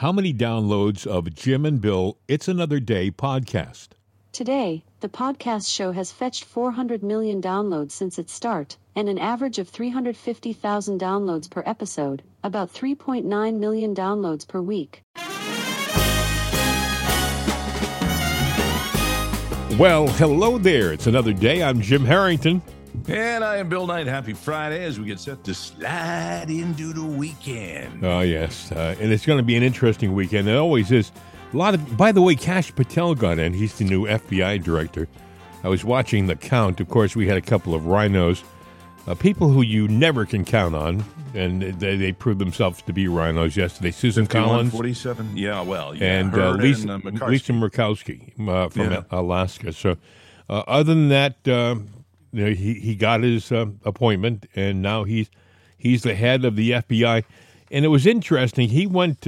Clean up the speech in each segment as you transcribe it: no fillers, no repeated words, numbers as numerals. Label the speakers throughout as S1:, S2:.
S1: how many downloads of Jim and Bill It's Another Day podcast?
S2: Today, the podcast show has fetched 400 million downloads since its start, and an average of 350,000 downloads per episode, about 3.9 million downloads per week.
S1: Well, hello there. It's another day. I'm Jim Harrington.
S3: And I am Bill Knight. Happy Friday as we get set to slide into the weekend.
S1: Oh, yes. And it's going to be an interesting weekend. It always is. By the way, Kash Patel got in. He's the new FBI director. I was watching the count. Of course, we had a couple of rhinos, people who you never can count on, and they proved themselves to be rhinos yesterday. Susan Collins.
S3: 47. Yeah, well, yeah.
S1: And Lisa Murkowski from Alaska. So other than that, he got his appointment, and now he's the head of the FBI. And it was interesting. He went...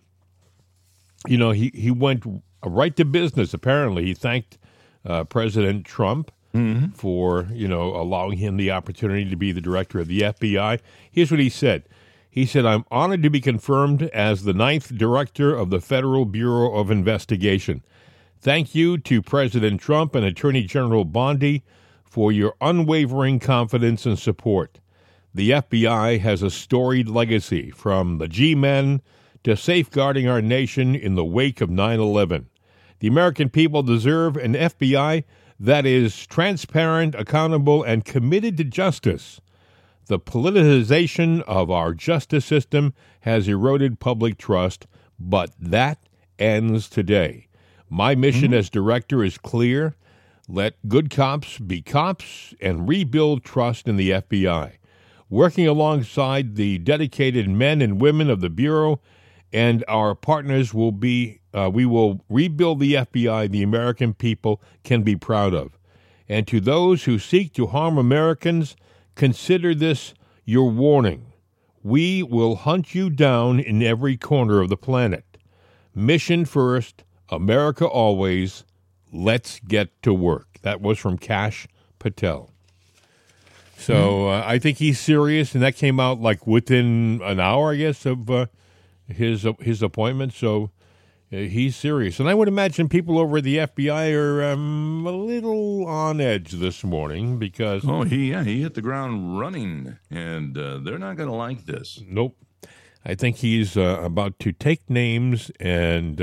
S1: he went right to business, apparently. He thanked President Trump for, allowing him the opportunity to be the director of the FBI. Here's what he said. He said, "I'm honored to be confirmed as the 9th director of the Federal Bureau of Investigation. Thank you to President Trump and Attorney General Bondi for your unwavering confidence and support. The FBI has a storied legacy, from the G-Men to safeguarding our nation in the wake of 9/11. The American people deserve an FBI that is transparent, accountable, and committed to justice. The politicization of our justice system has eroded public trust, but that ends today. My mission as director is clear. Let good cops be cops and rebuild trust in the FBI. Working alongside the dedicated men and women of the Bureau and our partners we will rebuild the FBI the American people can be proud of. And to those who seek to harm Americans, consider this your warning. We will hunt you down in every corner of the planet. Mission first, America always. Let's get to work." That was from Kash Patel. So I think he's serious, and that came out like within an hour, I guess, of his appointment. So he's serious. And I would imagine people over at the FBI are a little on edge this morning because...
S3: he hit the ground running, and they're not going to like this.
S1: Nope. I think he's about to take names, and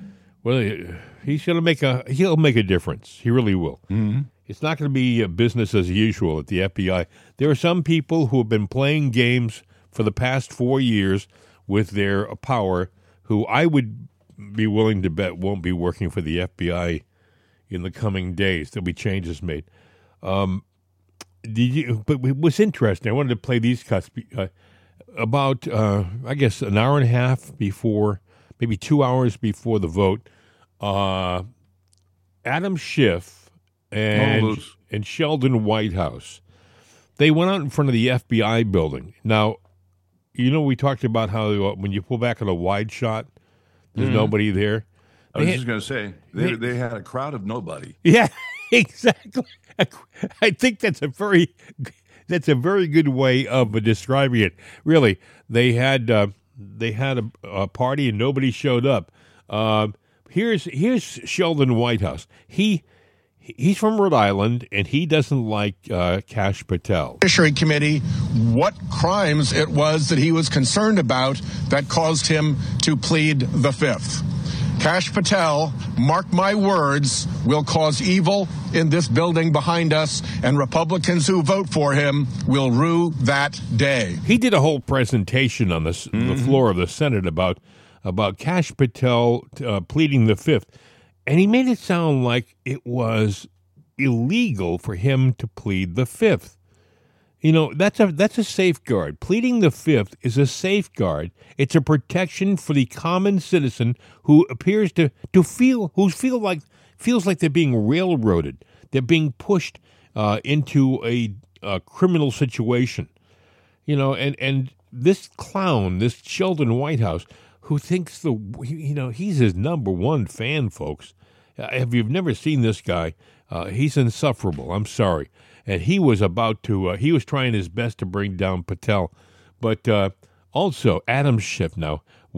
S1: he'll make a difference. He really will. Mm-hmm. It's not going to be business as usual at the FBI. There are some people who have been playing games for the past 4 years with their power, who I would be willing to bet won't be working for the FBI in the coming days. There'll be changes made. But it was interesting. I wanted to play these cuts about, I guess, an hour and a half before, maybe 2 hours before the vote. Adam Schiff and Sheldon Whitehouse, they went out in front of the FBI building. Now, we talked about how when you pull back on a wide shot, there's nobody there.
S3: I was just going to say, they had a crowd of nobody.
S1: Yeah, exactly. I think that's a very good way of describing it. Really, they had a party and nobody showed up. Here's Sheldon Whitehouse. He's from Rhode Island, and he doesn't like Kash Patel.
S4: Judiciary Committee, what crimes it was that he was concerned about that caused him to plead the Fifth. Kash Patel, mark my words, will cause evil in this building behind us, and Republicans who vote for him will rue that day.
S1: He did a whole presentation on the floor of the Senate about Kash Patel pleading the Fifth. And he made it sound like it was illegal for him to plead the Fifth. That's a safeguard. Pleading the Fifth is a safeguard. It's a protection for the common citizen who appears to feels like they're being railroaded. They're being pushed into a criminal situation. And this clown, this Sheldon Whitehouse, who thinks he's his number one fan, folks. If you've never seen this guy, he's insufferable. I'm sorry. And he was he was trying his best to bring down Patel. But also, Adam Schiff now,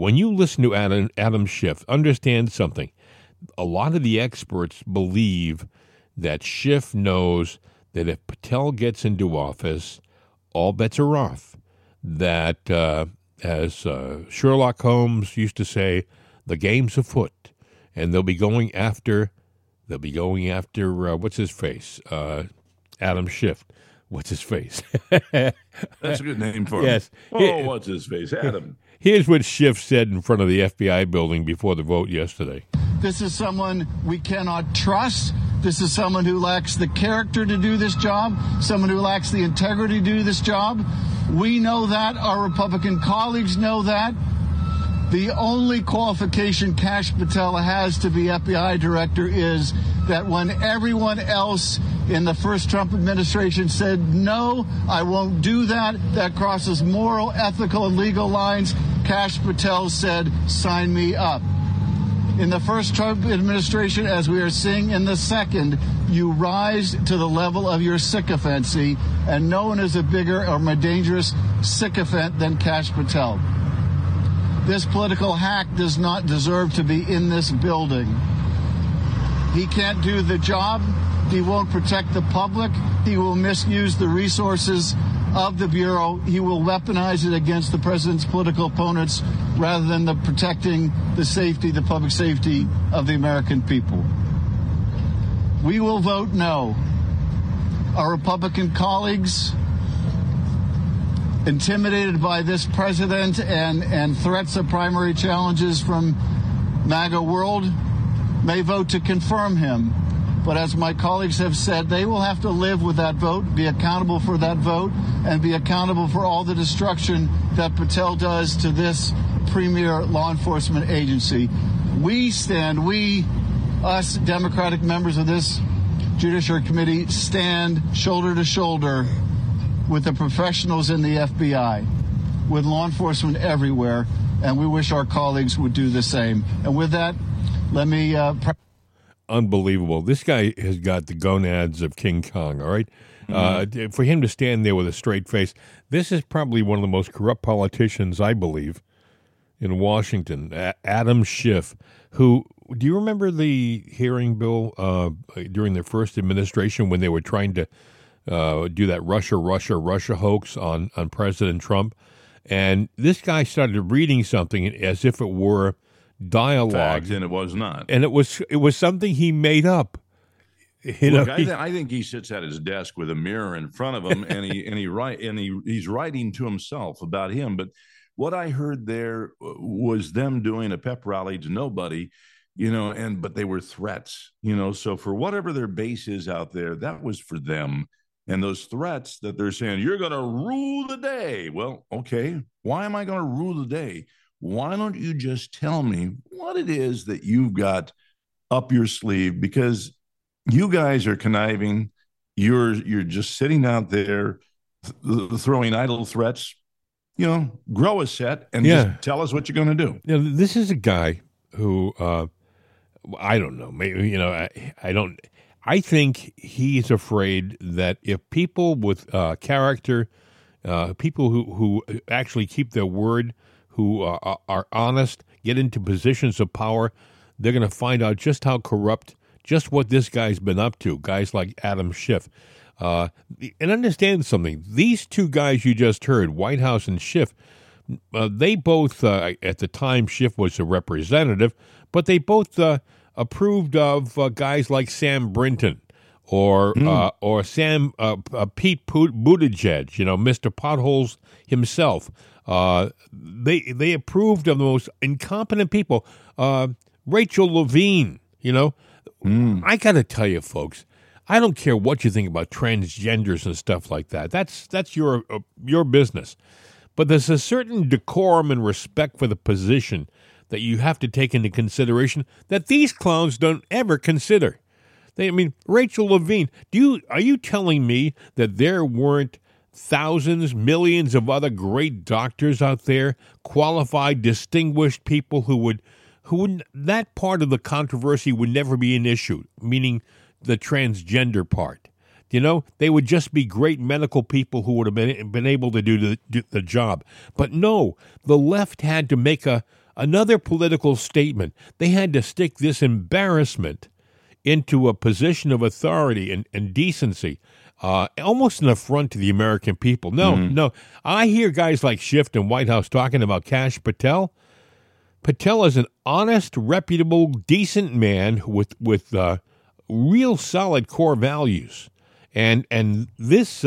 S1: when you listen to Adam Schiff, understand something. A lot of the experts believe that Schiff knows that if Patel gets into office, all bets are off. That, as Sherlock Holmes used to say, the game's afoot, and they'll be going after what's his face, Adam Schiff. What's his face?
S3: That's a good name for him.
S1: Yes.
S3: Oh, what's his face? Adam.
S1: Here's what Schiff said in front of the FBI building before the vote yesterday.
S5: This is someone we cannot trust. This is someone who lacks the character to do this job, someone who lacks the integrity to do this job. We know that. Our Republican colleagues know that. The only qualification Kash Patel has to be FBI director is that when everyone else in the first Trump administration said, no, I won't do that, that crosses moral, ethical, and legal lines, Kash Patel said, sign me up. In the first Trump administration, as we are seeing in the second, you rise to the level of your sycophancy, and no one is a bigger or more dangerous sycophant than Kash Patel. This political hack does not deserve to be in this building. He can't do the job. He won't protect the public. He will misuse the resources of the Bureau. He will weaponize it against the president's political opponents rather than protecting the safety, the public safety of the American people. We will vote no. Our Republican colleagues, intimidated by this president and threats of primary challenges from MAGA world, may vote to confirm him. But as my colleagues have said, they will have to live with that vote, be accountable for that vote, and be accountable for all the destruction that Patel does to this premier law enforcement agency. Us Democratic members of this Judiciary Committee, stand shoulder to shoulder with the professionals in the FBI, with law enforcement everywhere, and we wish our colleagues would do the same. And with that, let me...
S1: Unbelievable. This guy has got the gonads of King Kong, all right? For him to stand there with a straight face, this is probably one of the most corrupt politicians, I believe, in Washington, Adam Schiff, who... Do you remember the hearing, Bill, during the first administration when they were trying to do that Russia hoax on President Trump? And this guy started reading something as if it were dialogue.
S3: Fact, and it was not.
S1: And it was something he made up.
S3: Look, I think he sits at his desk with a mirror in front of him, and he's writing to himself about him. But what I heard there was them doing a pep rally to nobody, but they were threats, so for whatever their base is out there, that was for them. And those threats that they're saying, you're going to rule the day. Well, okay, why am I going to rule the day? Why don't you just tell me what it is that you've got up your sleeve? Because you guys are conniving. You're just sitting out there throwing idle threats. Grow a set and just tell us what you're going to do.
S1: This is a guy who, I don't know, maybe, I don't. I think he's afraid that if people with character, people who actually keep their word, who are honest, get into positions of power, they're going to find out just how corrupt, just what this guy's been up to, guys like Adam Schiff. And understand something. These two guys you just heard, Whitehouse and Schiff, they both, at the time Schiff was a representative, but they both approved of guys like Sam Brinton or Sam Pete Buttigieg, Mr. Potholes himself. They approved of the most incompetent people. Rachel Levine, I got to tell you, folks, I don't care what you think about transgenders and stuff like that. That's your business. But there's a certain decorum and respect for the position that you have to take into consideration that these clowns don't ever consider. Rachel Levine, are you telling me that there weren't thousands, millions of other great doctors out there, qualified, distinguished people who would that part of the controversy would never be an issue, meaning the transgender part? They would just be great medical people who would have been able to do the job. But no, the left had to make a another political statement. They had to stick this embarrassment into a position of authority and decency, almost an affront to the American people. No. I hear guys like Schiff and Whitehouse talking about Kash Patel. Patel is an honest, reputable, decent man with real solid core values, and this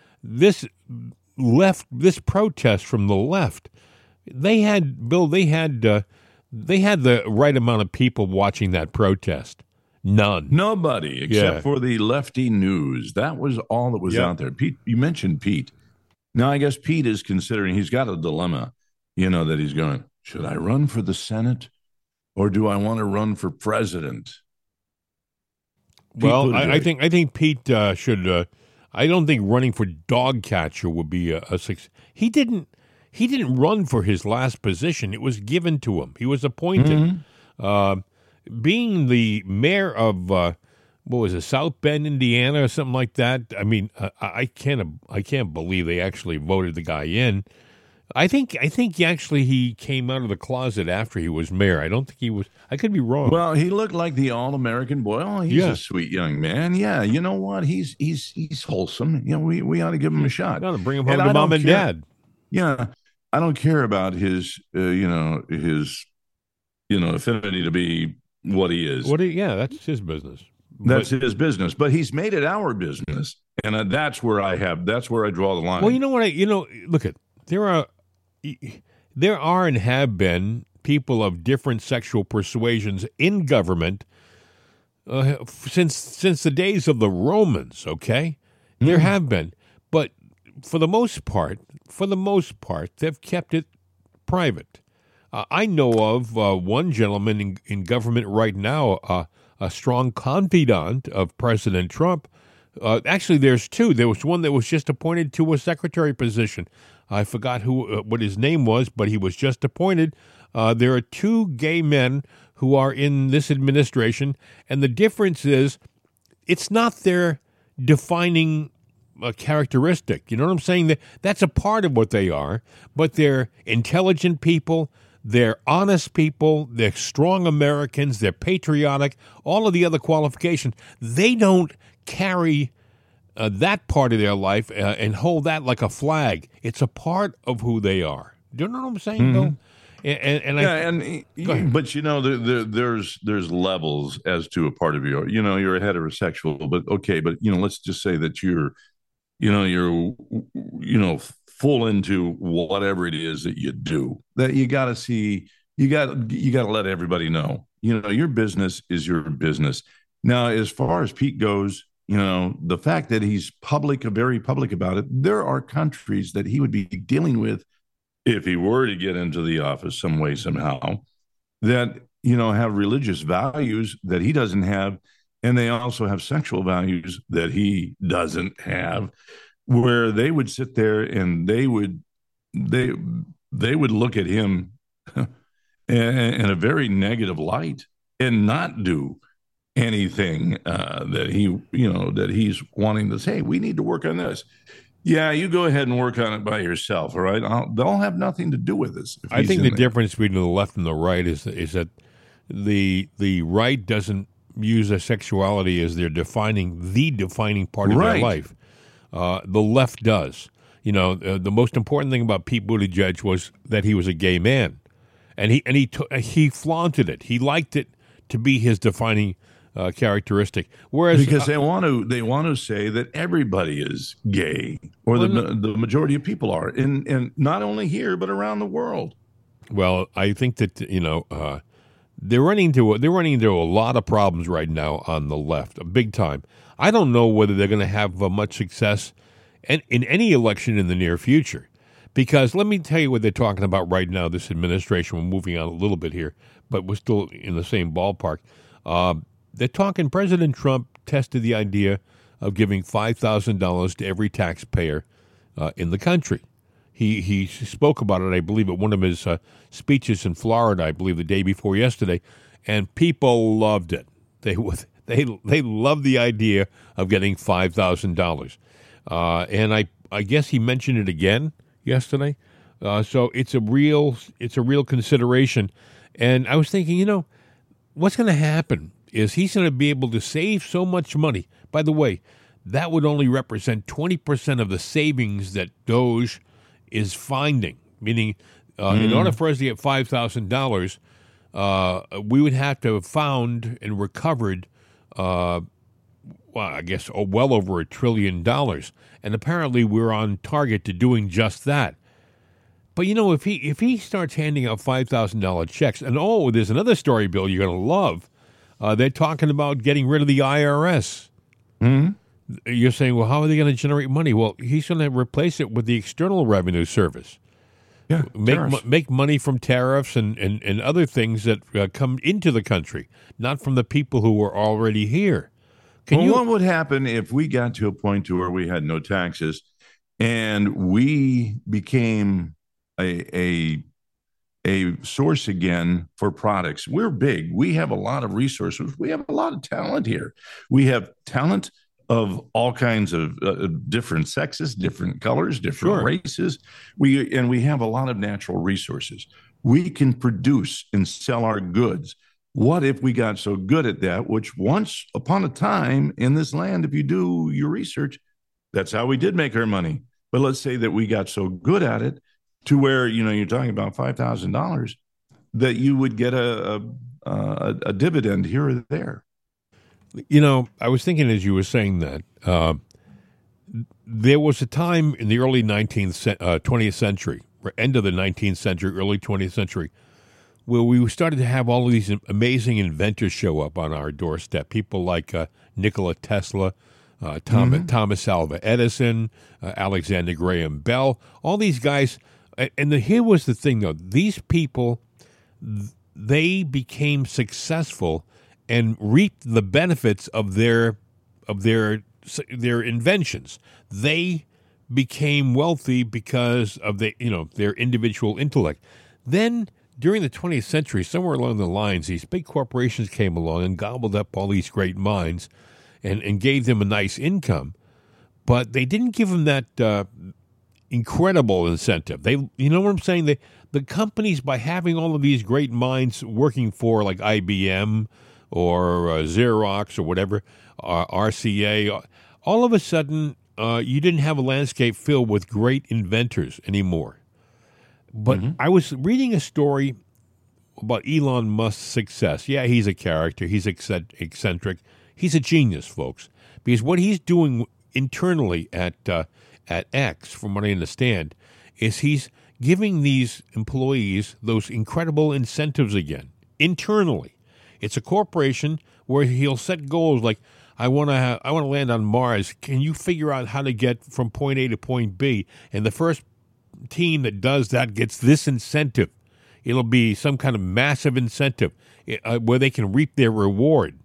S1: protest from the left, they had the right amount of people watching that protest. None.
S3: Nobody except for the lefty news. That was all that was out there. Pete, you mentioned Pete. Now, I guess Pete is considering, he's got a dilemma, that he's going, should I run for the Senate or do I want to run for president?
S1: Well, I think Pete should. I don't think running for dog catcher would be a success. He didn't run for his last position. It was given to him. He was appointed. Being the mayor of South Bend, Indiana, or something like that. I mean, I can't believe they actually voted the guy in. I think he came out of the closet after he was mayor. I don't think he was. I could be wrong.
S3: Well, he looked like the all-American boy. Oh, he's a sweet young man. Yeah, you know what? He's wholesome. We ought to give him a shot.
S1: Got to bring him home to mom and dad.
S3: Yeah, I don't care about his affinity to be what he is.
S1: That's his business.
S3: That's his business. But he's made it our business, and that's where I draw the line.
S1: Well, you know what? Look at there are and have been people of different sexual persuasions in government since the days of the Romans. Okay, there have been, but for the most part, they've kept it private. I know of one gentleman in government right now, a strong confidant of President Trump. Actually, there's two. There was one that was just appointed to a secretary position. I forgot what his name was, but he was just appointed. There are two gay men who are in this administration, and the difference is it's not their defining characteristic. You know what I'm saying? That's a part of what they are, but they're intelligent people. They're honest people, they're strong Americans, they're patriotic, all of the other qualifications. They don't carry that part of their life and hold that like a flag. It's a part of who they are. Do you know what I'm saying, Bill?
S3: But there's levels as to a part of you. You're a heterosexual, but okay, but let's just say that you're full into whatever it is that you do. That you got to see, you got to let everybody know. Your business is your business. Now, as far as Pete goes, the fact that he's very public about it, there are countries that he would be dealing with if he were to get into the office some way, somehow, that, have religious values that he doesn't have. And they also have sexual values that he doesn't have, where they would sit there and they would look at him in a very negative light and not do anything that he's wanting to say. We need to work on this. Yeah, you go ahead and work on it by yourself. All right, they'll have nothing to do with this.
S1: I think the difference between the left and the right is that the right doesn't use their sexuality as their defining part of their life. The left does. The most important thing about Pete Buttigieg was that he was a gay man, and he flaunted it. He liked it to be his defining characteristic. Whereas
S3: because they want to say that everybody is gay, or the majority of people are, and not only here but around the world.
S1: Well, I think that they're running into a lot of problems right now on the left, big time. I don't know whether they're going to have much success in any election in the near future, because let me tell you what they're talking about right now. This administration, we're moving on a little bit here, but we're still in the same ballpark. They're talking. President Trump tested the idea of giving $5,000 to every taxpayer in the country. He spoke about it, I believe, at one of his speeches in Florida, I believe the day before yesterday, and people loved it. They loved the idea of getting $5,000. And I guess he mentioned it again yesterday. So it's a real consideration. And I was thinking, what's going to happen is he's going to be able to save so much money. By the way, that would only represent 20% of the savings that Doge is finding, meaning in order for us to get $5,000, we would have to have found and recovered, well, over $1 trillion. And apparently we're on target to doing just that. But, if he starts handing out $5,000 checks, and there's another story, Bill, you're going to love. They're talking about getting rid of the IRS.
S3: Mm-hmm.
S1: You're saying, well, how are they going to generate money? Well, he's going to replace it with the External Revenue Service.
S3: Yeah,
S1: make money from tariffs and other things that come into the country, not from the people who are already here.
S3: What would happen if we got to a point to where we had no taxes and we became a source again for products? We're big. We have a lot of resources. We have a lot of talent here. We have talent of all kinds of different sexes, different colors, different races. We have a lot of natural resources. We can produce and sell our goods. What if we got so good at that, which once upon a time in this land, if you do your research, that's how we did make our money. But let's say that we got so good at it to where, you're talking about $5,000 that you would get a dividend here or there.
S1: I was thinking as you were saying that, there was a time in the early 20th century, or end of the 19th century, early 20th century, where we started to have all of these amazing inventors show up on our doorstep. People like Nikola Tesla, Thomas Alva Edison, Alexander Graham Bell, all these guys. And here was the thing, though. These people, they became successful and reaped the benefits of their inventions. They became wealthy because of their individual intellect. Then during the 20th century, somewhere along the lines, these big corporations came along and gobbled up all these great minds and gave them a nice income. But they didn't give them that incredible incentive. You know what I'm saying? The companies, by having all of these great minds working for like IBM or Xerox or whatever, RCA, all of a sudden you didn't have a landscape filled with great inventors anymore. But I was reading a story about Elon Musk's success. Yeah, he's a character. He's eccentric. He's a genius, folks, because what he's doing internally at X, from what I understand, is he's giving these employees those incredible incentives again, internally. It's a corporation where he'll set goals like, I want to land on Mars. Can you figure out how to get from point A to point B? And the first team that does that gets this incentive. It'll be some kind of massive incentive where they can reap their reward,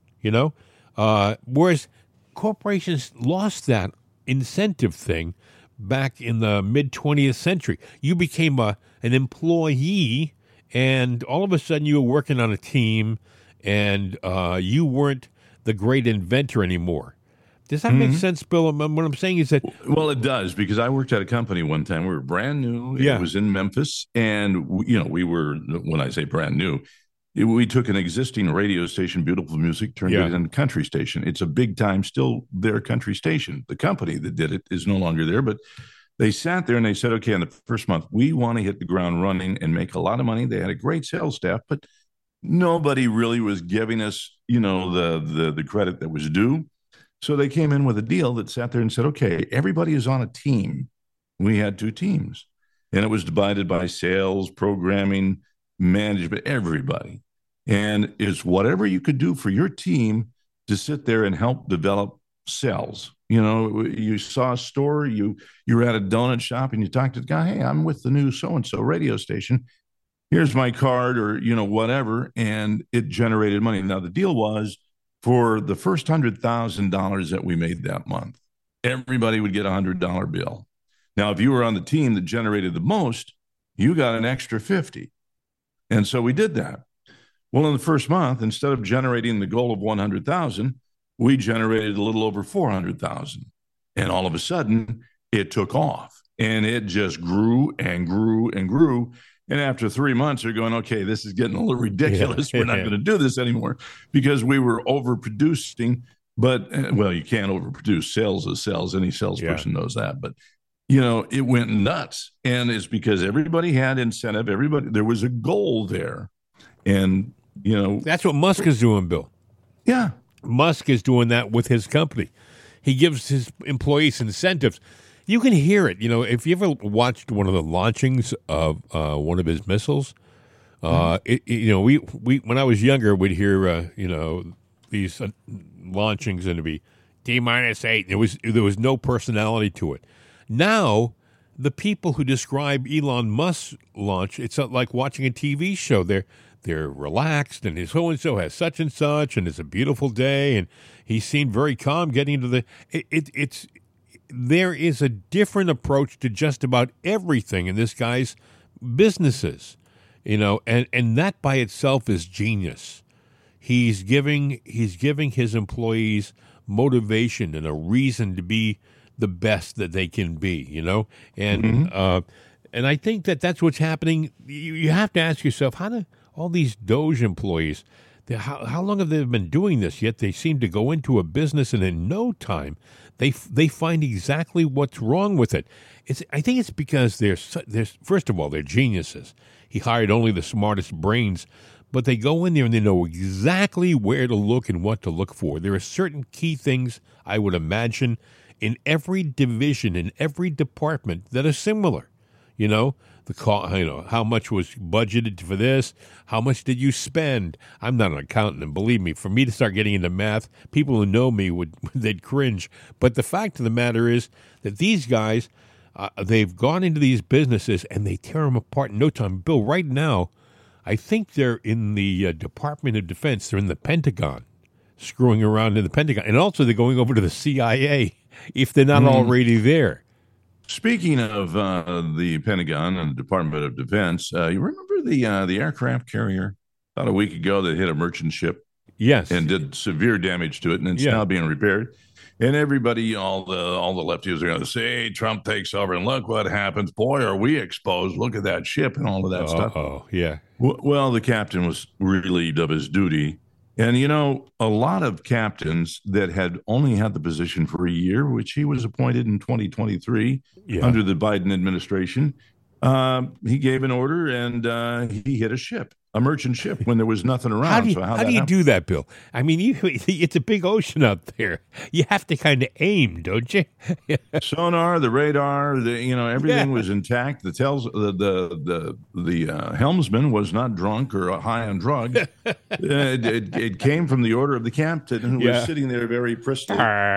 S1: whereas corporations lost that incentive thing back in the mid-20th century. You became an employee, and all of a sudden you were working on a team, and you weren't the great inventor anymore. Does that make sense, Bill? What I'm saying is that...
S3: Well, it does, because I worked at a company one time. We were brand new.
S1: Yeah.
S3: It was in Memphis. And, we were, when I say brand new, we took an existing radio station, Beautiful Music, turned it into a country station. It's a big time, still their country station. The company that did it is no longer there, but they sat there and they said, okay, in the first month, we want to hit the ground running and make a lot of money. They had a great sales staff, but nobody really was giving us, the credit that was due. So they came in with a deal that sat there and said, okay, everybody is on a team. We had 2 teams, and it was divided by sales, programming, management, everybody. And it's whatever you could do for your team to sit there and help develop sales. You saw a store, you were at a donut shop and you talked to the guy, hey, I'm with the new so-and-so radio station. Here's my card, or, whatever. And it generated money. Now, the deal was, for the first $100,000 that we made that month, everybody would get a $100 bill. Now, if you were on the team that generated the most, you got an extra 50. And so we did that. Well, in the first month, instead of generating the goal of 100,000, we generated a little over 400,000. And all of a sudden, it took off. and it just grew and grew and grew. And after 3 months, they're going, okay, this is getting a little ridiculous. We're not going to do this anymore because we were overproducing. But, well, you can't overproduce. Sales is sales. Any salesperson knows that. But, it went nuts. And it's because everybody had incentive. There was a goal there. And,
S1: that's what Musk is doing, Bill.
S3: Yeah.
S1: Musk is doing that with his company. He gives his employees incentives. You can hear it. If you ever watched one of the launchings of one of his missiles, we when I was younger, we'd hear these launchings and it'd be D-8. There was no personality to it. Now, the people who describe Elon Musk's launch, it's like watching a TV show. They're relaxed, and so-and-so has such and such, and it's a beautiful day, and he seemed very calm getting into the. There is a different approach to just about everything in this guy's businesses, and that by itself is genius. He's giving his employees motivation and a reason to be the best that they can be, and I think that's what's happening. You have to ask yourself, how do all these Doge employees, how long have they been doing this? Yet they seem to go into a business and in no time they find exactly what's wrong with it. I think it's because they're first of all, they're geniuses. He hired only the smartest brains, but they go in there and they know exactly where to look and what to look for. There are certain key things, I would imagine, in every division, in every department that are similar. How much was budgeted for this? How much did you spend? I'm not an accountant, and believe me, for me to start getting into math, people who know me they'd cringe. But the fact of the matter is that these guys, they've gone into these businesses and they tear them apart in no time. Bill, right now, I think they're in the Department of Defense. They're in the Pentagon, screwing around in the Pentagon, and also they're going over to the CIA if they're not already there.
S3: Speaking of the Pentagon and the Department of Defense, you remember the aircraft carrier about a week ago that hit a merchant ship?
S1: Yes.
S3: And did severe damage to it, and it's now being repaired. And everybody, all the lefties are going to say, hey, Trump takes over, and look what happens. Boy, are we exposed. Look at that ship and all of that stuff.
S1: Oh, yeah.
S3: Well, the captain was relieved of his duty. And, a lot of captains that had only had the position for a year, which he was appointed in 2023 under the Biden administration, he gave an order and he hit a merchant ship when there was nothing around.
S1: How do you do that, Bill? I mean, it's a big ocean out there. You have to kind of aim, don't you?
S3: Sonar, the radar, everything was intact. The helmsman was not drunk or high on drugs. It came from the order of the captain, who was sitting there very pristine.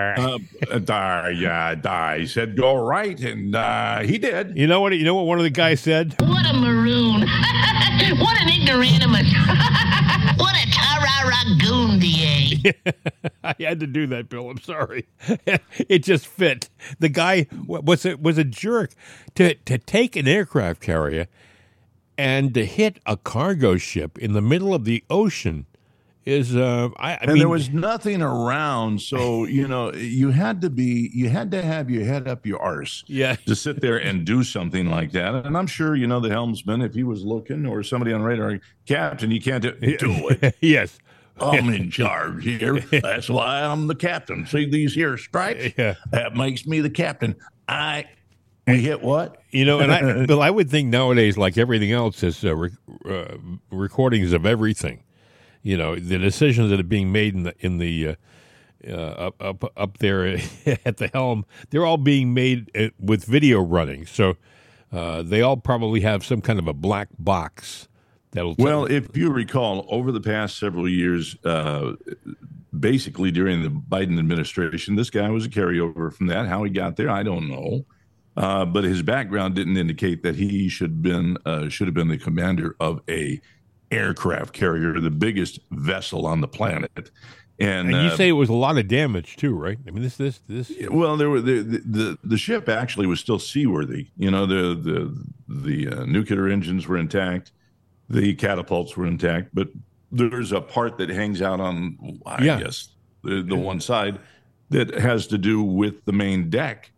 S3: He said, "Go right," and he did.
S1: You know what one of the guys said?
S6: What a maroon! What an ignoramus! What a tararagoondier!
S1: I had to do that, Bill. I'm sorry. It just fit. The guy was a jerk to take an aircraft carrier and to hit a cargo ship in the middle of the ocean. There was
S3: nothing around, so you had to have your head up your arse, to sit there and do something like that. And I'm sure the helmsman, if he was looking, or somebody on radar, Captain, you can't do it.
S1: Yes,
S3: I'm in charge here. That's why I'm the captain. See these here stripes?
S1: Yeah,
S3: that makes me the captain. We hit what?
S1: Bill, I would think nowadays, like everything else, is recordings of everything. The decisions that are being made in the up there at the helm, they're all being made with video running. So they all probably have some kind of a black box that'll.
S3: Well, if you recall, over the past several years, basically during the Biden administration, this guy was a carryover from that. How he got there, I don't know. But his background didn't indicate that he should have been the commander of a aircraft carrier, the biggest vessel on the planet. And
S1: you say it was a lot of damage too, right? I mean, this.
S3: Well, there were the ship actually was still seaworthy. The nuclear engines were intact, the catapults were intact, but there's a part that hangs out on, I guess, the one side that has to do with the main deck.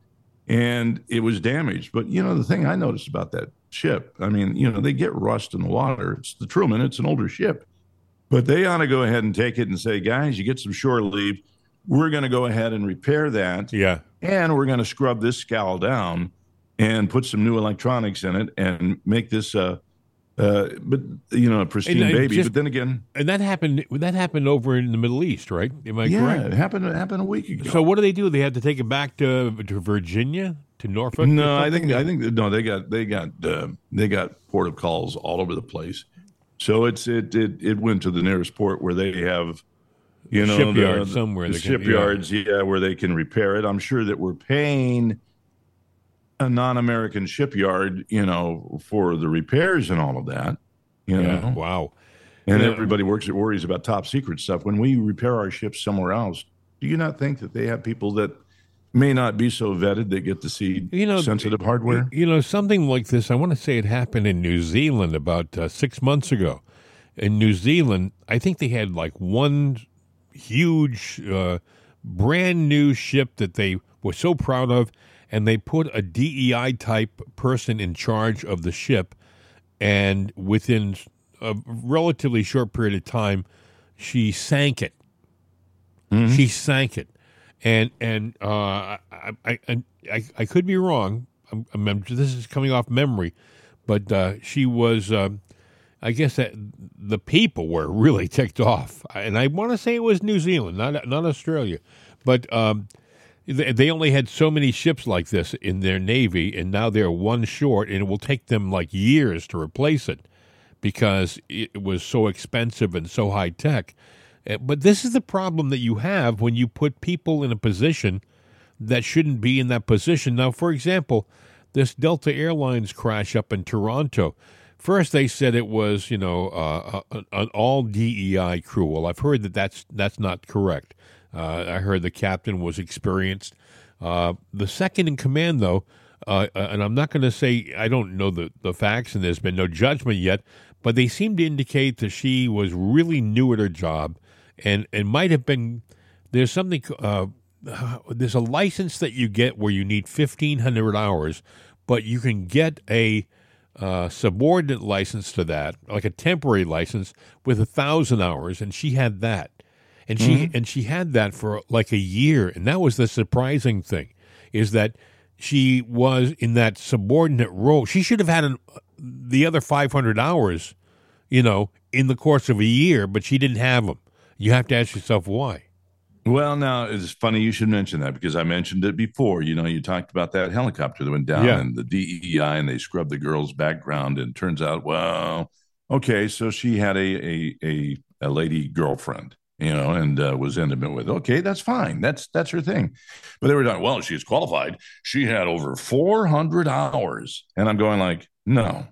S3: and it was damaged. But the thing I noticed about that ship, I mean, they get rust in the water. It's the Truman. It's an older ship, but they ought to go ahead and take it and say, guys, you get some shore leave. We're going to go ahead and repair that.
S1: Yeah.
S3: And we're going to scrub this scow down and put some new electronics in it and make this a pristine baby. But then again,
S1: and that happened over in the Middle East, right? Am I correct?
S3: Yeah, it happened a week ago.
S1: So what do? They had to take it back to Virginia, to Norfolk?
S3: No, I think no. They got port of calls all over the place. So it went to the nearest port where they have
S1: shipyard somewhere.
S3: The shipyards, where they can repair it. I'm sure that we're paying a non-American shipyard, for the repairs and all of that.
S1: Yeah, wow.
S3: And everybody worries about top secret stuff. When we repair our ships somewhere else, do you not think that they have people that may not be so vetted that get to see sensitive hardware?
S1: Something like this, I want to say it happened in New Zealand about 6 months ago. In New Zealand, I think they had like one huge brand new ship that they were so proud of, and they put a DEI type person in charge of the ship, and within a relatively short period of time, she sank it. Mm-hmm. She sank it, and I could be wrong. This is coming off memory, but she was. I guess that the people were really ticked off, and I want to say it was New Zealand, not Australia, but they only had so many ships like this in their navy, and now they're one short, and it will take them like years to replace it because it was so expensive and so high tech. But this is the problem that you have when you put people in a position that shouldn't be in that position. Now, for example, this Delta Airlines crash up in Toronto. First, they said it was, an all DEI crew. Well, I've heard that that's not correct. I heard the captain was experienced. The second in command, though, and I'm not going to say I don't know the facts, and there's been no judgment yet, but they seem to indicate that she was really new at her job, and might have been. There's something. There's a license that you get where you need 1,500 hours, but you can get a subordinate license to that, like a temporary license with 1,000 hours, and she had that, and she had that for like a year, and that was the surprising thing, is that she was in that subordinate role. She should have had the other 500 hours, in the course of a year, but she didn't have them. You have to ask yourself why.
S3: Well, now, it's funny you should mention that because I mentioned it before. You talked about that helicopter that went down and the DEI, and they scrubbed the girl's background, and it turns out, well, okay, so she had a lady girlfriend, and was intimate with. Okay, that's fine. That's her thing. But they were like, well, she's qualified. She had over 400 hours. And I'm going like, no.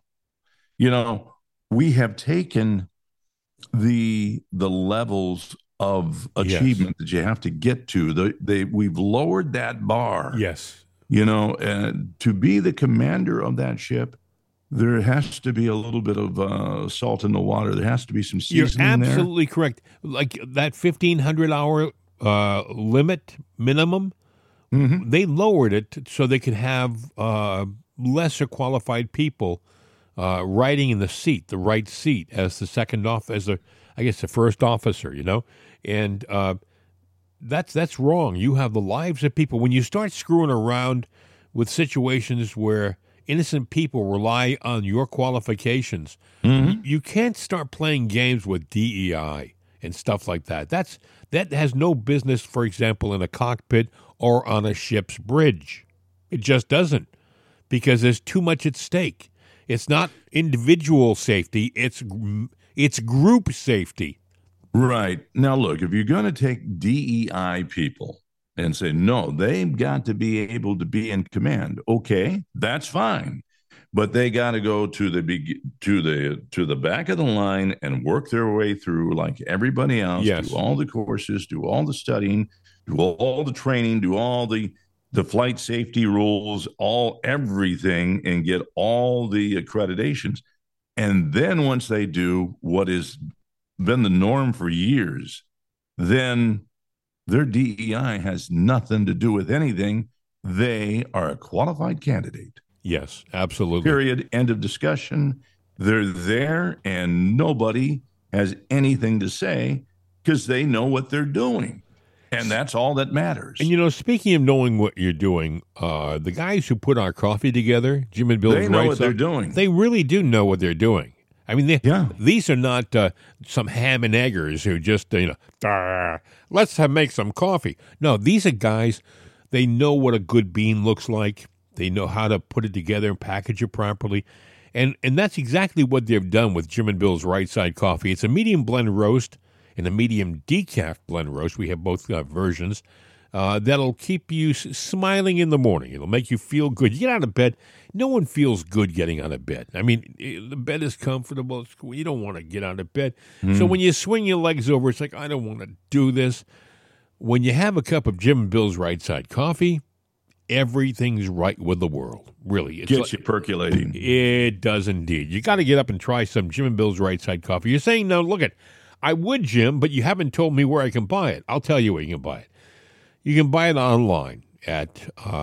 S3: We have taken the levels of achievement that you have to get to. We've lowered that bar.
S1: Yes.
S3: To be the commander of that ship, there has to be a little bit of salt in the water. There has to be some seasoning.
S1: You're absolutely correct. Like that 1,500 hour limit minimum, they lowered it so they could have lesser qualified people riding in the right seat as the the first officer, and that's wrong. You have the lives of people. When you start screwing around with situations where innocent people rely on your qualifications, you can't start playing games with DEI and stuff like that. That has no business, for example, in a cockpit or on a ship's bridge. It just doesn't, because there's too much at stake. It's not individual safety, it's group safety.
S3: Right. Now, look, if you're going to take DEI people and say, no, they've got to be able to be in command, okay, that's fine. But they got to go to the back of the line and work their way through like everybody else, do all the courses, do all the studying, do all the training, do all the flight safety rules, everything, and get all the accreditations. And then once they do what has been the norm for years, then their DEI has nothing to do with anything they are a qualified candidate.
S1: Yes, absolutely.
S3: Period. End of discussion. They're there, and nobody has anything to say because they know what they're doing. And that's all that matters.
S1: And, speaking of knowing what you're doing, the guys who put our coffee together, Jim and Bill's
S3: they know
S1: Right
S3: what
S1: Side,
S3: they're doing.
S1: They really do know what they're doing. I mean, these are not some ham and eggers who just, let's make some coffee. No, these are guys, they know what a good bean looks like. They know how to put it together and package it properly. And that's exactly what they've done with Jim and Bill's Right Side Coffee. It's a medium blend roast and a medium decaf blend roast. We have both versions. That'll keep you smiling in the morning. It'll make you feel good. You get out of bed. No one feels good getting out of bed. I mean, the bed is comfortable. It's cool. You don't want to get out of bed. So when you swing your legs over, it's like, I don't want to do this. When you have a cup of Jim and Bill's Right Side Coffee, everything's right with the world. Really. It
S3: gets you percolating.
S1: It does indeed. You got to get up and try some Jim and Bill's Right Side Coffee. You're saying, no, look I would, Jim, but you haven't told me where I can buy it. I'll tell you where you can buy it. You can buy it online at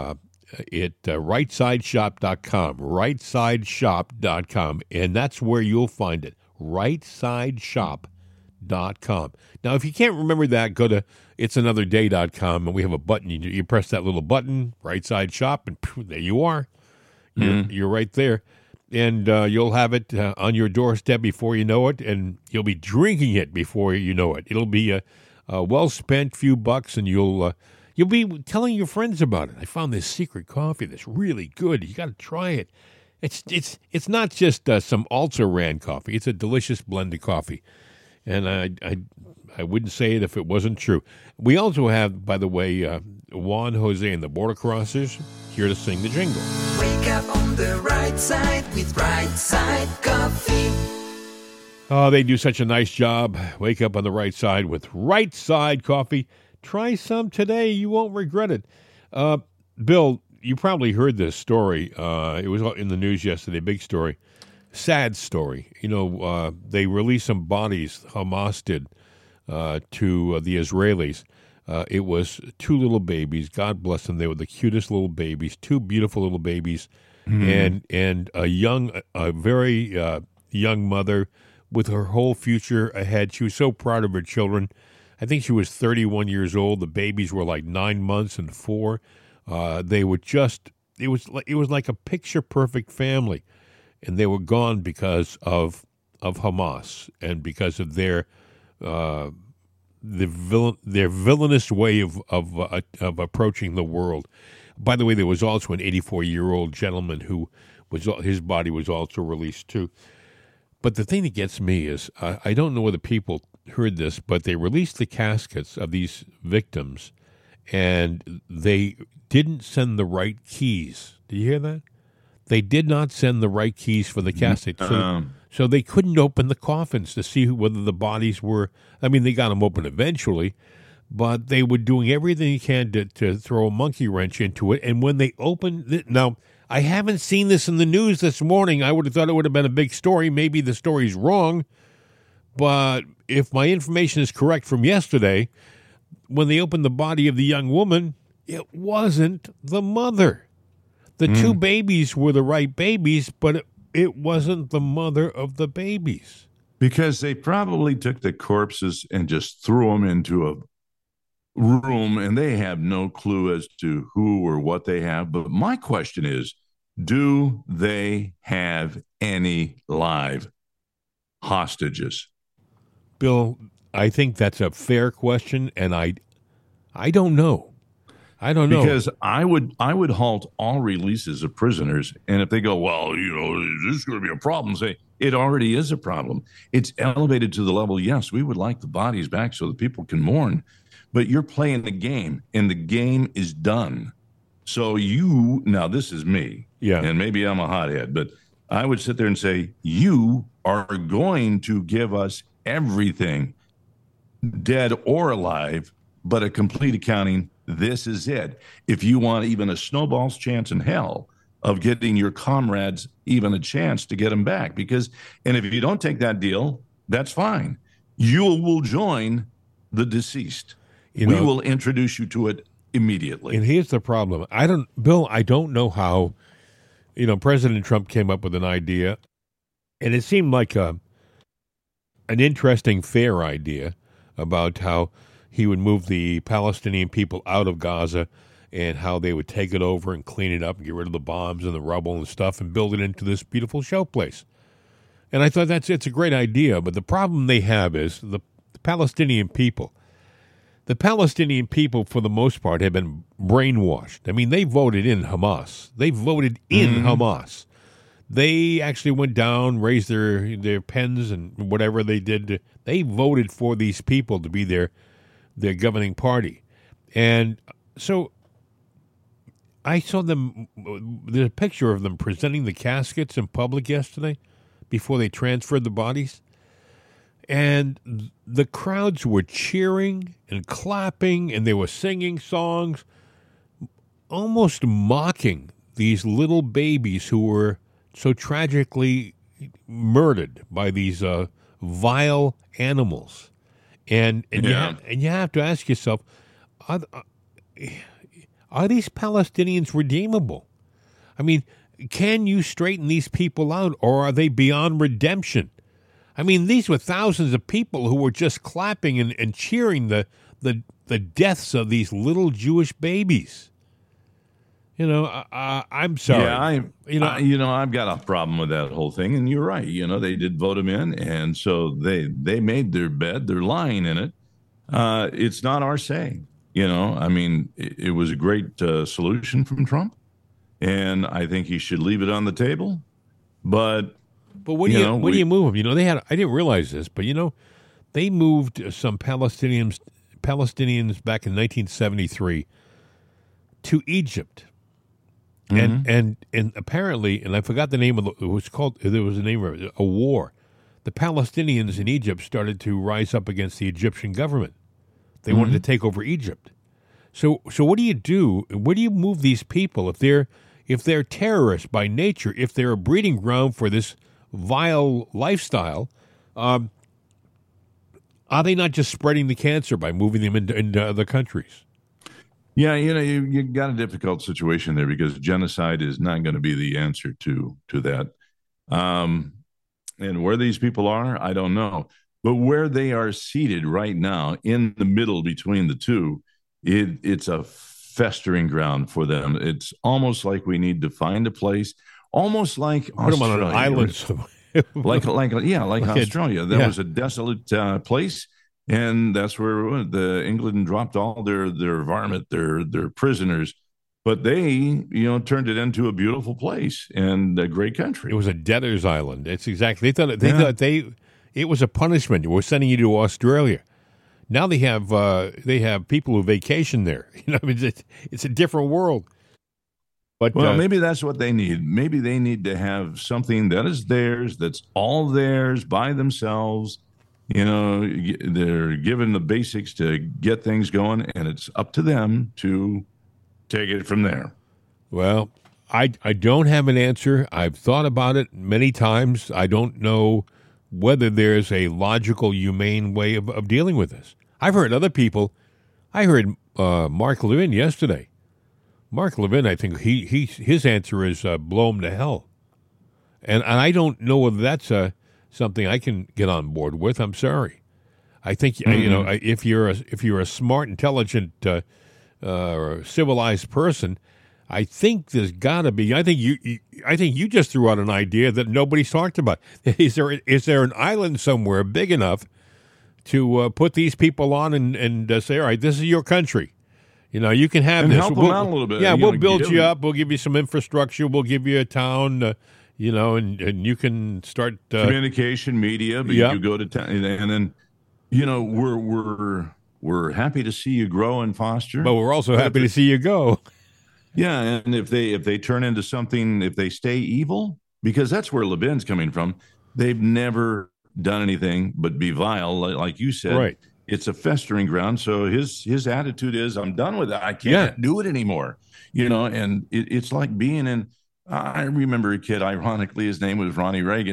S1: rightsideshop.com, rightsideshop.com, and that's where you'll find it, rightsideshop.com. Now, if you can't remember that, go to itsanotherday.com, and we have a button. You press that little button, Right Side Shop, and there you are. You're right there. And you'll have it on your doorstep before you know it, and you'll be drinking it before you know it. It'll be a well-spent few bucks, and you'll be telling your friends about it. I found this secret coffee that's really good. You got to try it. It's not just some also-ran coffee. It's a delicious blend of coffee, and I wouldn't say it if it wasn't true. We also have, by the way, Juan Jose and the Border Crossers here to sing the jingle.
S7: Wake up on the right side with Right Side Coffee.
S1: Oh, they do such a nice job. Wake up on the right side with Right Side Coffee. Try some today. You won't regret it. Bill, you probably heard this story. It was in the news yesterday, big story. Sad story. They released some bodies, Hamas did, to the Israelis. It was two little babies. God bless them. They were the cutest little babies, two beautiful little babies, and a very young mother with her whole future ahead. She was so proud of her children. I think she was 31 years old. The babies were like 9 months and 4. They were it was like a picture perfect family, and they were gone because of Hamas and because of their villainous way of approaching the world. By the way, there was also an 84-year-old gentleman who his body was also released too. But the thing that gets me is, I don't know whether people heard this, but they released the caskets of these victims, and they didn't send the right keys. Did you hear that? They did not send the right keys for the casket. So they couldn't open the coffins to see whether the bodies were... I mean, they got them open eventually, but they were doing everything they can to throw a monkey wrench into it. And when they opened it... Now, I haven't seen this in the news this morning. I would have thought it would have been a big story. Maybe the story's wrong. But if my information is correct from yesterday, when they opened the body of the young woman, it wasn't the mother. The two babies were the right babies, but it wasn't the mother of the babies.
S3: Because they probably took the corpses and just threw them into a room, and they have no clue as to who or what they have. But my question is, do they have any live hostages?
S1: Bill, I think that's a fair question, and I don't know. I don't know.
S3: Because I would halt all releases of prisoners, and if they go, well, this is going to be a problem, say, it already is a problem. It's elevated to the level, yes, we would like the bodies back so that people can mourn, but you're playing the game, and the game is done. So now this is me, and maybe I'm a hothead, but I would sit there and say, you are going to give us everything, dead or alive, but a complete accounting. This is it. If you want even a snowball's chance in hell of getting your comrades even a chance to get them back, and if you don't take that deal, that's fine. You will join the deceased. We will introduce you to it immediately.
S1: And here's the problem. I don't know how, President Trump came up with an idea, and it seemed like an interesting, fair idea about how he would move the Palestinian people out of Gaza and how they would take it over and clean it up and get rid of the bombs and the rubble and stuff and build it into this beautiful showplace. And I thought it's a great idea, but the problem they have is the Palestinian people. The Palestinian people, for the most part, have been brainwashed. I mean, they voted in Hamas. They voted in Hamas. They actually went down, raised their pens and whatever they did. They voted for these people to be their governing party. And so I saw them, there's a picture of them presenting the caskets in public yesterday before they transferred the bodies. And the crowds were cheering and clapping, and they were singing songs, almost mocking these little babies who were so tragically murdered by these vile animals. And you have to ask yourself, are these Palestinians redeemable? I mean, can you straighten these people out, or are they beyond redemption? I mean, these were thousands of people who were just clapping and cheering the deaths of these little Jewish babies. I'm sorry.
S3: Yeah, I've got a problem with that whole thing, and you're right. They did vote him in, and so they made their bed. They're lying in it. It's not our say. I mean, it was a great solution from Trump, and I think he should leave it on the table. But
S1: when do you move them? I didn't realize this, but they moved some Palestinians back in 1973 to Egypt. And apparently, and I forgot the name of there was a name of it, a war. The Palestinians in Egypt started to rise up against the Egyptian government. They wanted to take over Egypt. So what do you do? Where do you move these people if they're terrorists by nature? If they're a breeding ground for this vile lifestyle, are they not just spreading the cancer by moving them into other countries?
S3: Yeah, you got a difficult situation there because genocide is not going to be the answer to that. And where these people are, I don't know. But where they are seated right now, in the middle between the two, it's a festering ground for them. It's almost like we need to find a place, almost like
S1: Put them on an island somewhere.
S3: like Australia. That was a desolate place. And that's where England dropped all their varmint, their prisoners, but they turned it into a beautiful place and a great country.
S1: It was a debtor's island. It's exactly they thought it was a punishment. We're sending you to Australia. Now they have people who vacation there. It's a different world. But
S3: maybe that's what they need. Maybe they need to have something that is theirs, that's all theirs by themselves. They're given the basics to get things going, and it's up to them to take it from there.
S1: Well, I don't have an answer. I've thought about it many times. I don't know whether there's a logical, humane way of dealing with this. I've heard other people. I heard Mark Levin yesterday. Mark Levin, I think his answer is blow him to hell, and I don't know whether that's something I can get on board with. I'm sorry. I think if you're a smart, intelligent, or civilized person, I think there's got to be. I think you just threw out an idea that nobody's talked about. Is there an island somewhere big enough to put these people on and say, all right, this is your country. You can have
S3: and
S1: this.
S3: Help them out a little bit.
S1: Yeah, we'll build you up. We'll give you some infrastructure. We'll give you a town. And you can start
S3: communication, media. But you go to town, and then we're happy to see you grow and foster.
S1: But we're also happy to see you go.
S3: Yeah, and if they turn into something, if they stay evil, because that's where Levin's coming from. They've never done anything but be vile, like you said.
S1: Right.
S3: It's a festering ground. So his attitude is, I'm done with that. I can't do it anymore. And it's like being in. I remember a kid, ironically, his name was Ronnie Reagan.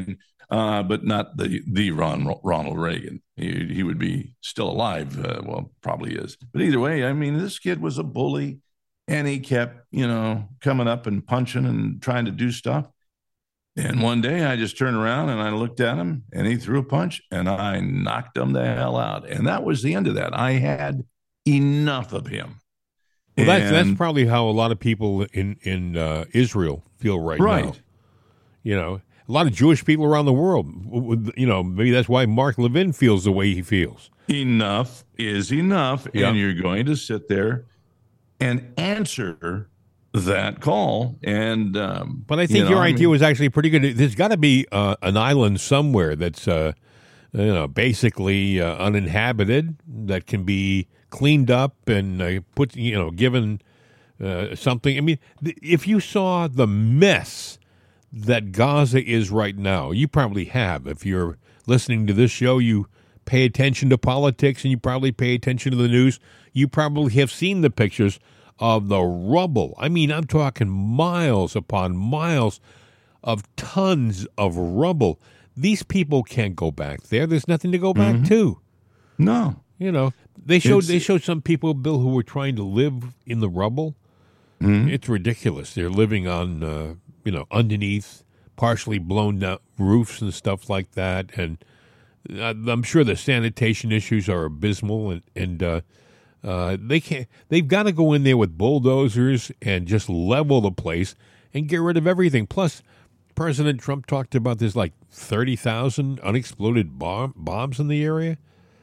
S3: but not the Ronald Reagan. He would be still alive. Well, probably is. But either way, I mean, this kid was a bully, and he kept, coming up and punching and trying to do stuff. And one day I just turned around and I looked at him, and he threw a punch, and I knocked him the hell out. And that was the end of that. I had enough of him.
S1: Well, that's probably how a lot of people in Israel feel right now. A lot of Jewish people around the world, maybe that's why Mark Levin feels the way he feels.
S3: Enough is enough, and you're going to sit there and answer that call. And
S1: but I think your idea was actually pretty good. There's got to be an island somewhere that's basically uninhabited, that can be cleaned up and given something. I mean, if you saw the mess that Gaza is right now, you probably have. If you're listening to this show, you pay attention to politics and you probably pay attention to the news. You probably have seen the pictures of the rubble. I mean, I'm talking miles upon miles of tons of rubble. These people can't go back there. There's nothing to go back to.
S3: No.
S1: They showed some people, Bill, who were trying to live in the rubble. It's ridiculous. They're living on, underneath partially blown down roofs and stuff like that. And I'm sure the sanitation issues are abysmal, and they've got to go in there with bulldozers and just level the place and get rid of everything. Plus, President Trump talked about there's like 30,000 unexploded bombs in the area.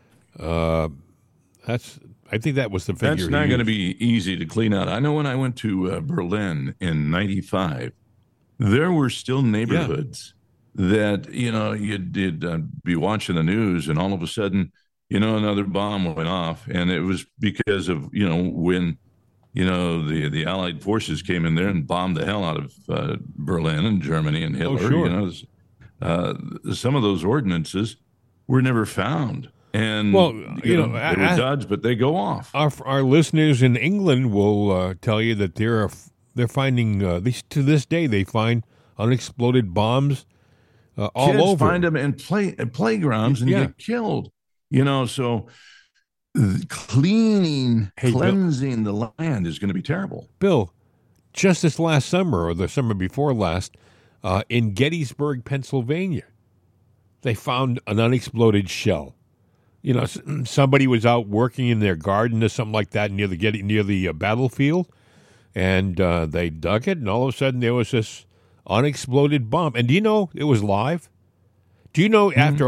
S1: I think that was the figure.
S3: That's not going to be easy to clean out. I know when I went to Berlin in '95, there were still neighborhoods that, you'd be watching the news, and all of a sudden, another bomb went off. And it was because of, when, the Allied forces came in there and bombed the hell out of Berlin and Germany and Hitler.
S1: Oh, sure.
S3: Some of those ordinances were never found. And, they were duds, but they go off.
S1: Our listeners in England will tell you that they're finding, to this day, they find unexploded bombs all
S3: Kids
S1: over.
S3: Find them in playgrounds and get killed. So cleansing the land is going to be terrible.
S1: Bill, just this last summer or the summer before last, in Gettysburg, Pennsylvania, they found an unexploded shell. Somebody was out working in their garden or something like that near the battlefield, and they dug it, and all of a sudden there was this unexploded bomb. And do you know it was live? Do you know after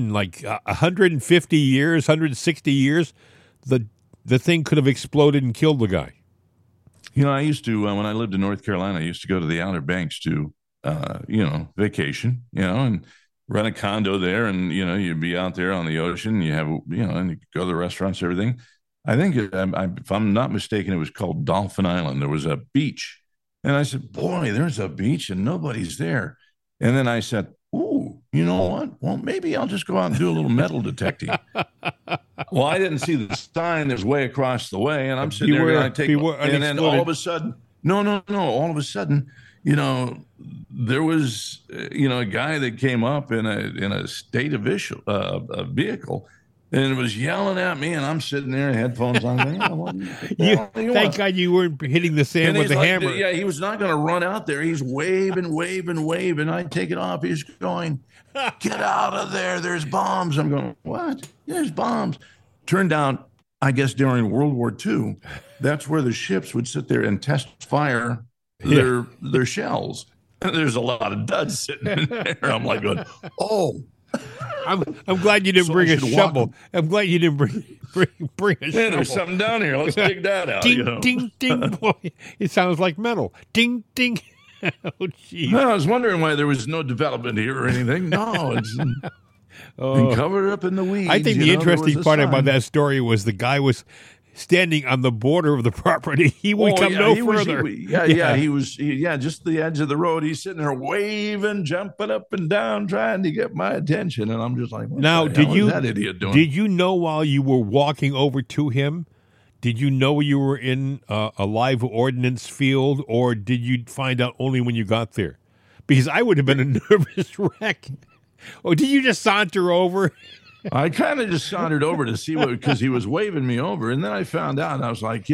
S1: 150 years, 160 years, the thing could have exploded and killed the guy?
S3: I used to, when I lived in North Carolina, I used to go to the Outer Banks to, vacation, and rent a condo there, and you'd be out there on the ocean. You have and you go to the restaurants, everything. I think if I'm not mistaken, it was called Dolphin Island. There was a beach, and I said, "Boy, there's a beach and nobody's there." And then I said, "Ooh, you know what? Well, maybe I'll just go out and do a little metal detecting." Well, I didn't see the sign that was way across the way, and I'm sitting there and and then all of a sudden, all of a sudden, there was, a guy that came up in a state official vehicle, and was yelling at me, and I'm sitting there, headphones on.
S1: Thank God you weren't hitting the sand with the hammer.
S3: Yeah, he was not going to run out there. He's waving. I take it off. He's going, "Get out of there. There's bombs." I'm going, "What? There's bombs." Turned out, I guess during World War II, that's where the ships would sit there and test fire their shells. And there's a lot of duds sitting in there. I'm like going, "Oh."
S1: I'm glad you didn't bring a shovel. I'm glad you didn't bring a shovel.
S3: There's something down here. Let's dig that out.
S1: Ding, ding, ding. Boy, it sounds like metal. Ding, ding. Oh, geez.
S3: No, I was wondering why there was no development here or anything. No, it's been covered up in the weeds.
S1: I think the interesting part about that story was the guy was standing on the border of the property. He would come no further.
S3: He was just the edge of the road. He's sitting there waving, jumping up and down, trying to get my attention. And I'm just like, what is that idiot doing?
S1: Did you know while you were walking over to him, did you know you were in a live ordnance field, or did you find out only when you got there? Because I would have been a nervous wreck. Oh, did you just saunter over?
S3: I kind of just sauntered over to see what, because he was waving me over. And then I found out, and I was like,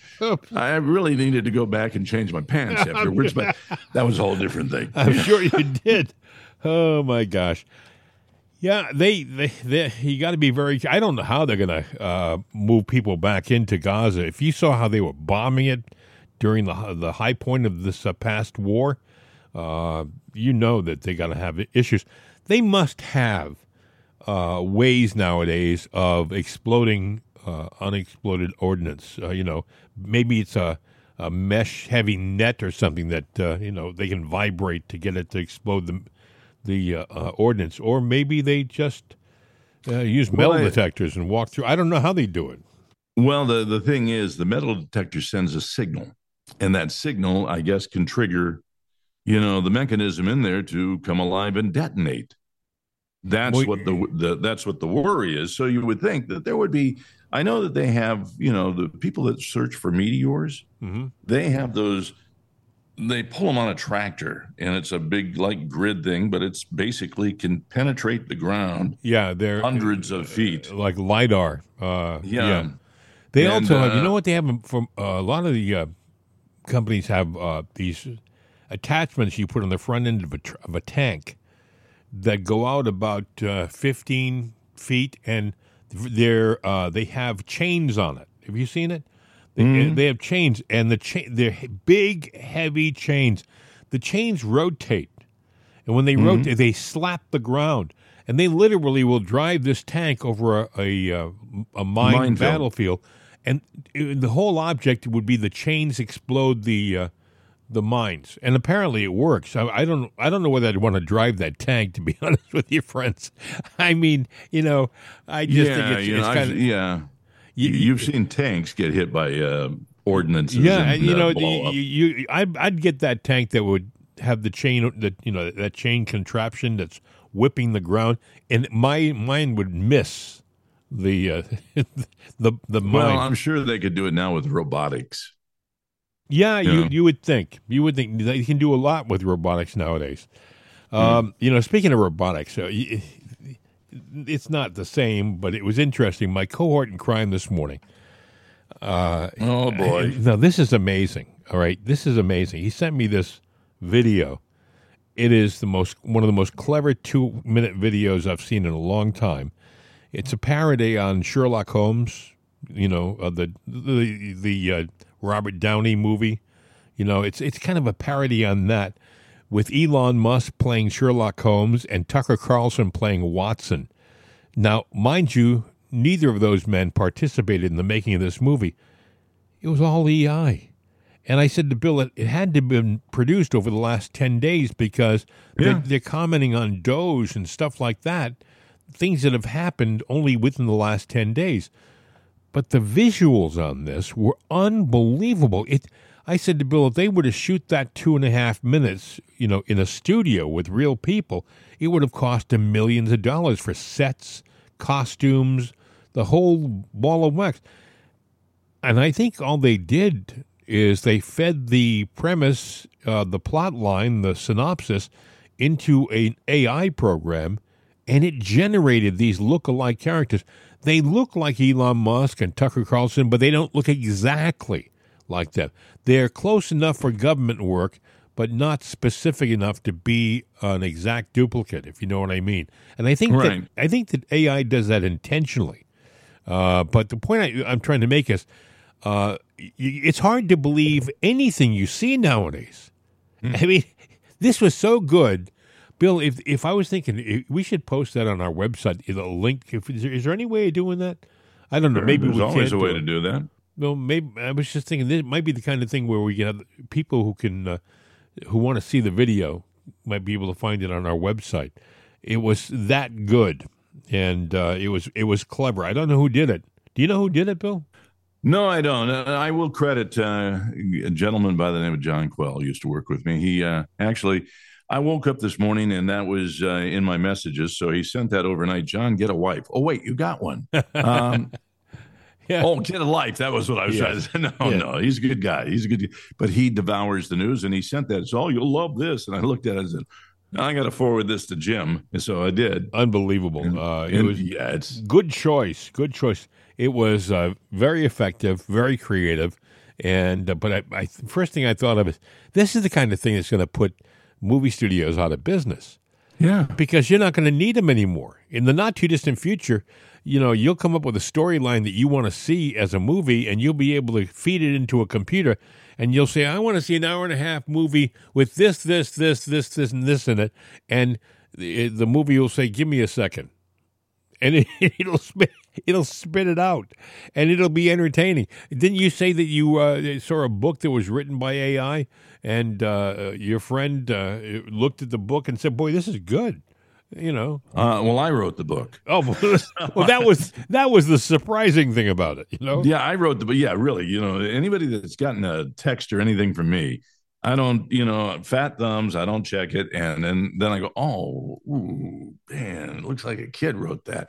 S3: I really needed to go back and change my pants afterwards. But that was a whole different thing.
S1: I'm sure you did. Oh, my gosh. Yeah, they you got to be very. I don't know how they're going to move people back into Gaza. If you saw how they were bombing it during the high point of this past war, you know that they're going to have issues. They must have ways nowadays of exploding unexploded ordnance. Maybe it's a mesh heavy net or something that they can vibrate to get it to explode the ordnance, or maybe they just use metal detectors and walk through. I don't know how they do it.
S3: Well, the thing is, the metal detector sends a signal, and that signal, I guess, can trigger, the mechanism in there to come alive and detonate. That's what the worry is. So you would think that there would be. I know that they have, the people that search for meteors. Mm-hmm. They have those. They pull them on a tractor, and it's a big grid thing, but it's basically can penetrate the ground.
S1: Yeah, they're
S3: hundreds of feet,
S1: like LiDAR.
S3: Yeah.
S1: They also have. You know what they have from a lot of the companies have these attachments you put on the front end of a tank that go out about 15 feet, and they have chains on it. Have you seen it? They have chains, and they're big, heavy chains. The chains rotate, and when they rotate, they slap the ground, and they literally will drive this tank over a mine battlefield, and the whole object would be the chains explode the mines, and apparently it works. I don't know whether I'd want to drive that tank, to be honest with you, friends. I mean, I just think it's kind of
S3: You've seen tanks get hit by ordnances.
S1: Yeah,
S3: and,
S1: I'd get that tank that would have the chain, that chain contraption that's whipping the ground, and mine would miss the mine.
S3: Well, I'm sure they could do it now with robotics.
S1: Yeah, you would think. You would think they can do a lot with robotics nowadays. Speaking of robotics, it's not the same, but it was interesting. My cohort in crime this morning.
S3: Oh, boy.
S1: Now, this is amazing. All right, this is amazing. He sent me this video. It is one of the most clever 2-minute videos I've seen in a long time. It's a parody on Sherlock Holmes, the Robert Downey movie. It's kind of a parody on that, with Elon Musk playing Sherlock Holmes and Tucker Carlson playing Watson. Now, mind you, neither of those men participated in the making of this movie. It was all EI. And I said to Bill, it had to have been produced over the last 10 days because they're commenting on Doge and stuff like that, things that have happened only within the last 10 days. But the visuals on this were unbelievable. I said to Bill, if they were to shoot that 2.5 minutes, in a studio with real people, it would have cost them millions of dollars for sets, costumes, the whole ball of wax. And I think all they did is they fed the premise, the plot line, the synopsis, into an AI program, and it generated these look-alike characters. They look like Elon Musk and Tucker Carlson, but they don't look exactly like them. They're close enough for government work, but not specific enough to be an exact duplicate, if you know what I mean. And I think that AI does that intentionally. But the point I'm trying to make is, it's hard to believe anything you see nowadays. I mean, this was so good. Bill, if I was thinking, we should post that on our website, a link. Is there any way of doing that? I don't know.
S3: Sure,
S1: maybe
S3: there's always a way to do that.
S1: Well, maybe I was just thinking this might be the kind of thing where we can have people who want to see the video might be able to find it on our website. It was that good, and it was clever. I don't know who did it. Do you know who did it, Bill?
S3: No, I don't. I will credit a gentleman by the name of John Quell, who used to work with me. He actually, I woke up this morning and that was in my messages. So he sent that overnight. John, get a wife. Oh, wait, you got one. Yeah. Oh, get a life. That was what I was trying to say. No, he's a good guy. He's a good guy. But he devours the news, and he sent that. So, you'll love this. And I looked at it and said, I got to forward this to Jim, and so I did.
S1: Unbelievable. It was
S3: it's
S1: good choice. Good choice. It was very effective, very creative, and but I first thing I thought of is this is the kind of thing that's going to put movie studios out of business.
S3: Yeah,
S1: because you're not going to need them anymore in the not too distant future. You'll come up with a storyline that you want to see as a movie, and you'll be able to feed it into a computer, and you'll say, "I want to see an hour and a half movie with this, and this in it," and the movie will say, "Give me a second," and it'll spit it out, and it'll be entertaining. Didn't you say that you saw a book that was written by AI, and your friend looked at the book and said, "Boy, this is good."
S3: Well, I wrote the book.
S1: Oh, well, that was the surprising thing about it.
S3: Yeah, I wrote the book. Yeah, really. Anybody that's gotten a text or anything from me, I don't, fat thumbs. I don't check it, and then I go, oh, ooh, man, it looks like a kid wrote that.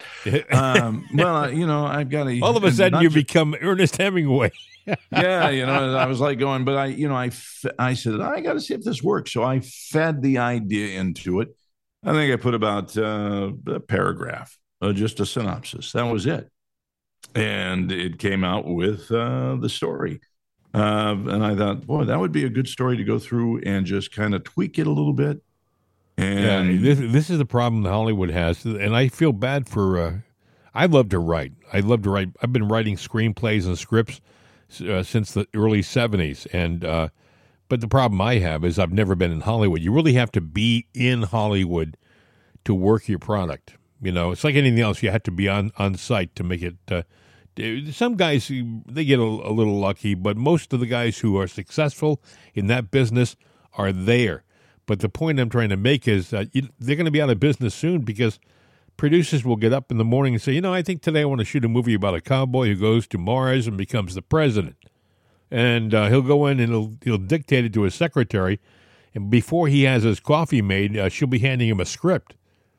S3: Well, I've got to.
S1: All of a sudden, you become Ernest Hemingway.
S3: Yeah, I was like going, but I said I got to see if this works. So I fed the idea into it. I think I put about a paragraph, just a synopsis. That was it. And it came out with the story. And I thought, boy, that would be a good story to go through and just kind of tweak it a little bit. And
S1: this is the problem that Hollywood has. And I feel bad for, I love to write. I've been writing screenplays and scripts since the early 70s. And, but the problem I have is I've never been in Hollywood. You really have to be in Hollywood to work your product. It's like anything else. You have to be on site to make it. Some guys, they get a little lucky, but most of the guys who are successful in that business are there. But the point I'm trying to make is they're going to be out of business soon because producers will get up in the morning and say, I think today I want to shoot a movie about a cowboy who goes to Mars and becomes the president. And he'll go in and he'll dictate it to his secretary. And before he has his coffee made, she'll be handing him a script,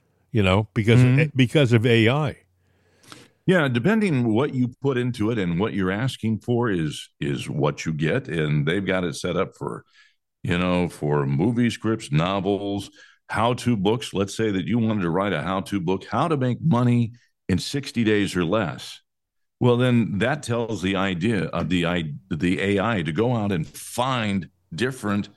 S1: because of AI.
S3: Yeah, depending what you put into it and what you're asking for is what you get. And they've got it set up for movie scripts, novels, how-to books. Let's say that you wanted to write a how-to book, how to make money in 60 days or less. Well, then that tells the idea of the AI to go out and find different,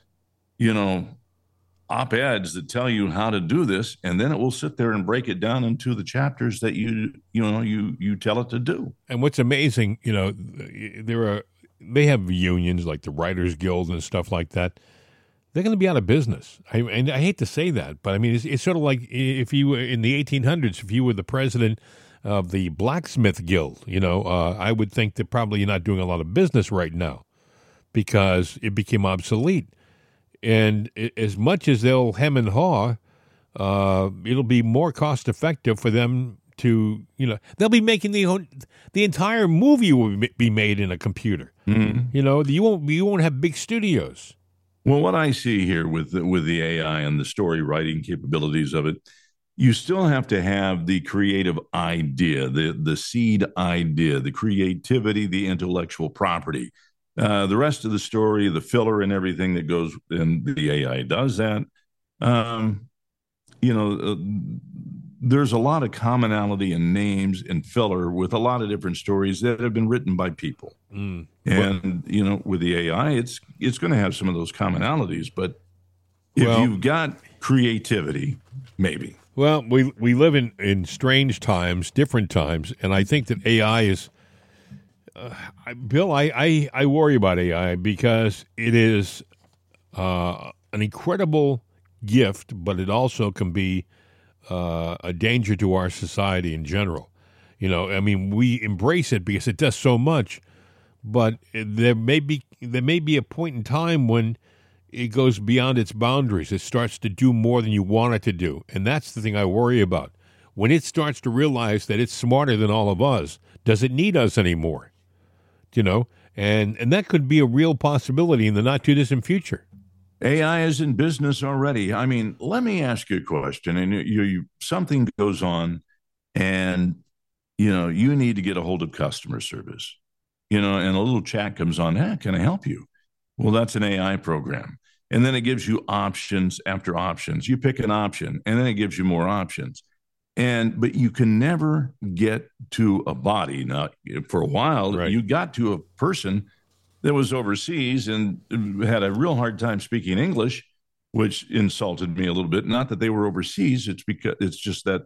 S3: op-eds that tell you how to do this, and then it will sit there and break it down into the chapters that you tell it to do.
S1: And what's amazing, they have unions like the Writers Guild and stuff like that. They're going to be out of business. And I hate to say that, but I mean, it's sort of like if you were in the 1800s, if you were the president of the Blacksmith Guild, I would think that probably you're not doing a lot of business right now because it became obsolete. And as much as they'll hem and haw, it'll be more cost effective for them to, they'll be making the entire movie will be made in a computer. Mm-hmm. You won't have big studios.
S3: Well, what I see here with the AI and the story writing capabilities of it, you still have to have the creative idea, the seed idea, the creativity, the intellectual property. The rest of the story, the filler and everything that goes in the AI does that. There's a lot of commonality in names and filler with a lot of different stories that have been written by people. Mm. And, with the AI, it's going to have some of those commonalities. But if you've got creativity, maybe.
S1: Well, we live in strange times, different times, and I think that AI is... Bill, I worry about AI because it is an incredible gift, but it also can be a danger to our society in general. We embrace it because it does so much, but there may be a point in time when it goes beyond its boundaries. It starts to do more than you want it to do, and that's the thing I worry about. When it starts to realize that it's smarter than all of us, does it need us anymore? And that could be a real possibility in the not too distant future.
S3: AI is in business already. I mean, let me ask you a question. And something goes on, and you need to get a hold of customer service. And a little chat comes on. Can I help you? Well, that's an AI program. and then it gives you options after options. You pick an option, and then it gives you more options. But you can never get to a body. Now, for a while,
S1: Right.
S3: you got to a person that was overseas and had a real hard time speaking English, which insulted me a little bit. Not that they were overseas. It's because it's just that,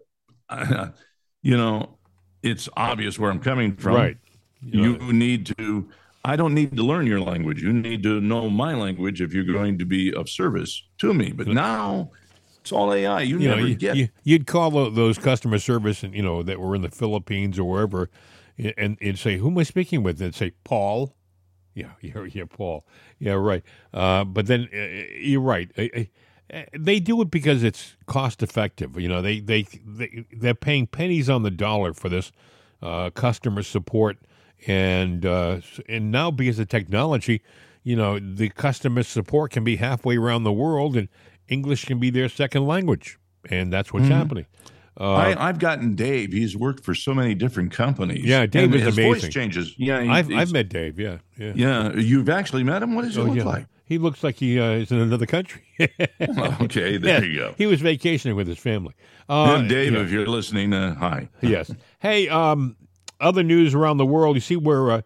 S3: it's obvious where I'm coming from.
S1: Right.
S3: You need to, I don't need to learn your language. You need to know my language if you're going to be of service to me. But now it's all AI.
S1: You'd call those customer service, and that were in the Philippines or wherever, and say, "Who am I speaking with?" And say, "Paul." Yeah, Paul. Yeah, right. But then you're right. They do it because it's cost effective. They're paying pennies on the dollar for this customer support, and now because of technology, the customer support can be halfway around the world, and English can be their second language, and that's what's happening.
S3: I've gotten Dave. He's worked for so many different companies.
S1: Yeah, Dave is
S3: his
S1: amazing.
S3: Voice changes. Yeah,
S1: I've met Dave. Yeah.
S3: You've actually met him. What does he look like?
S1: He looks like he is in another country.
S3: Okay, there you go.
S1: He was vacationing with his family.
S3: Dave, if you're listening, hi.
S1: Yes. Hey, other news around the world. You see where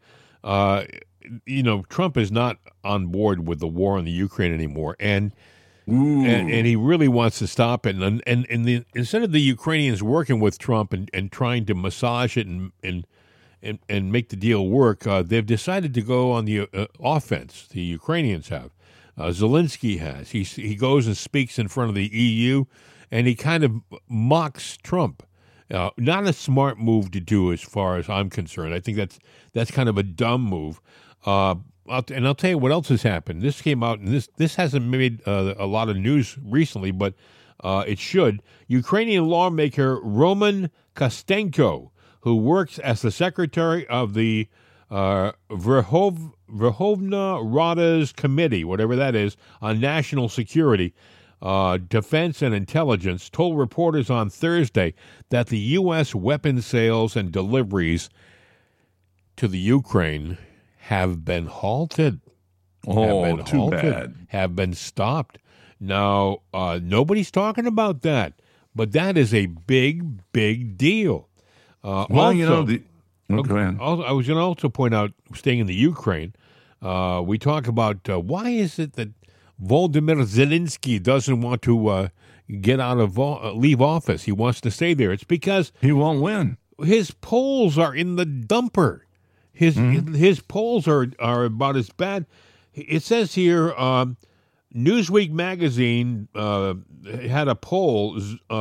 S1: Trump is not on board with the war in the Ukraine anymore, and he really wants to stop it. And instead of the Ukrainians working with Trump and trying to massage it and make the deal work, they've decided to go on the offense. The Ukrainians have. Zelensky has. He goes and speaks in front of the EU, and he kind of mocks Trump. Not a smart move to do, as far as I'm concerned. I think that's kind of a dumb move. I'll tell you what else has happened. This came out, and this hasn't made a lot of news recently, but it should. Ukrainian lawmaker Roman Kostenko, who works as the secretary of the Verkhovna Rada's committee, whatever that is, on national security, defense, and intelligence, told reporters on Thursday that the U.S. weapon sales and deliveries to the Ukraine have been halted.
S3: Too bad.
S1: Have been stopped. Now, nobody's talking about that, but that is a big, big deal.
S3: Go ahead.
S1: I was going to also point out, staying in the Ukraine, we talk about why is it that Volodymyr Zelensky doesn't want to get out of leave office. He wants to stay there. It's because
S3: he won't win.
S1: His polls are in the dumper. His polls are about as bad. It says here, Newsweek magazine had a poll.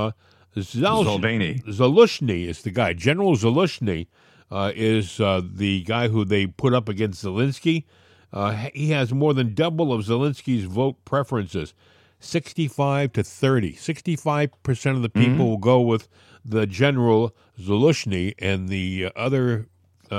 S1: Zaluzhny is the guy. General Zaluzhny is the guy who they put up against Zelensky. He has more than double of Zelensky's vote preferences, 65 to 30. 65% of the people will go with the General Zaluzhny, and the other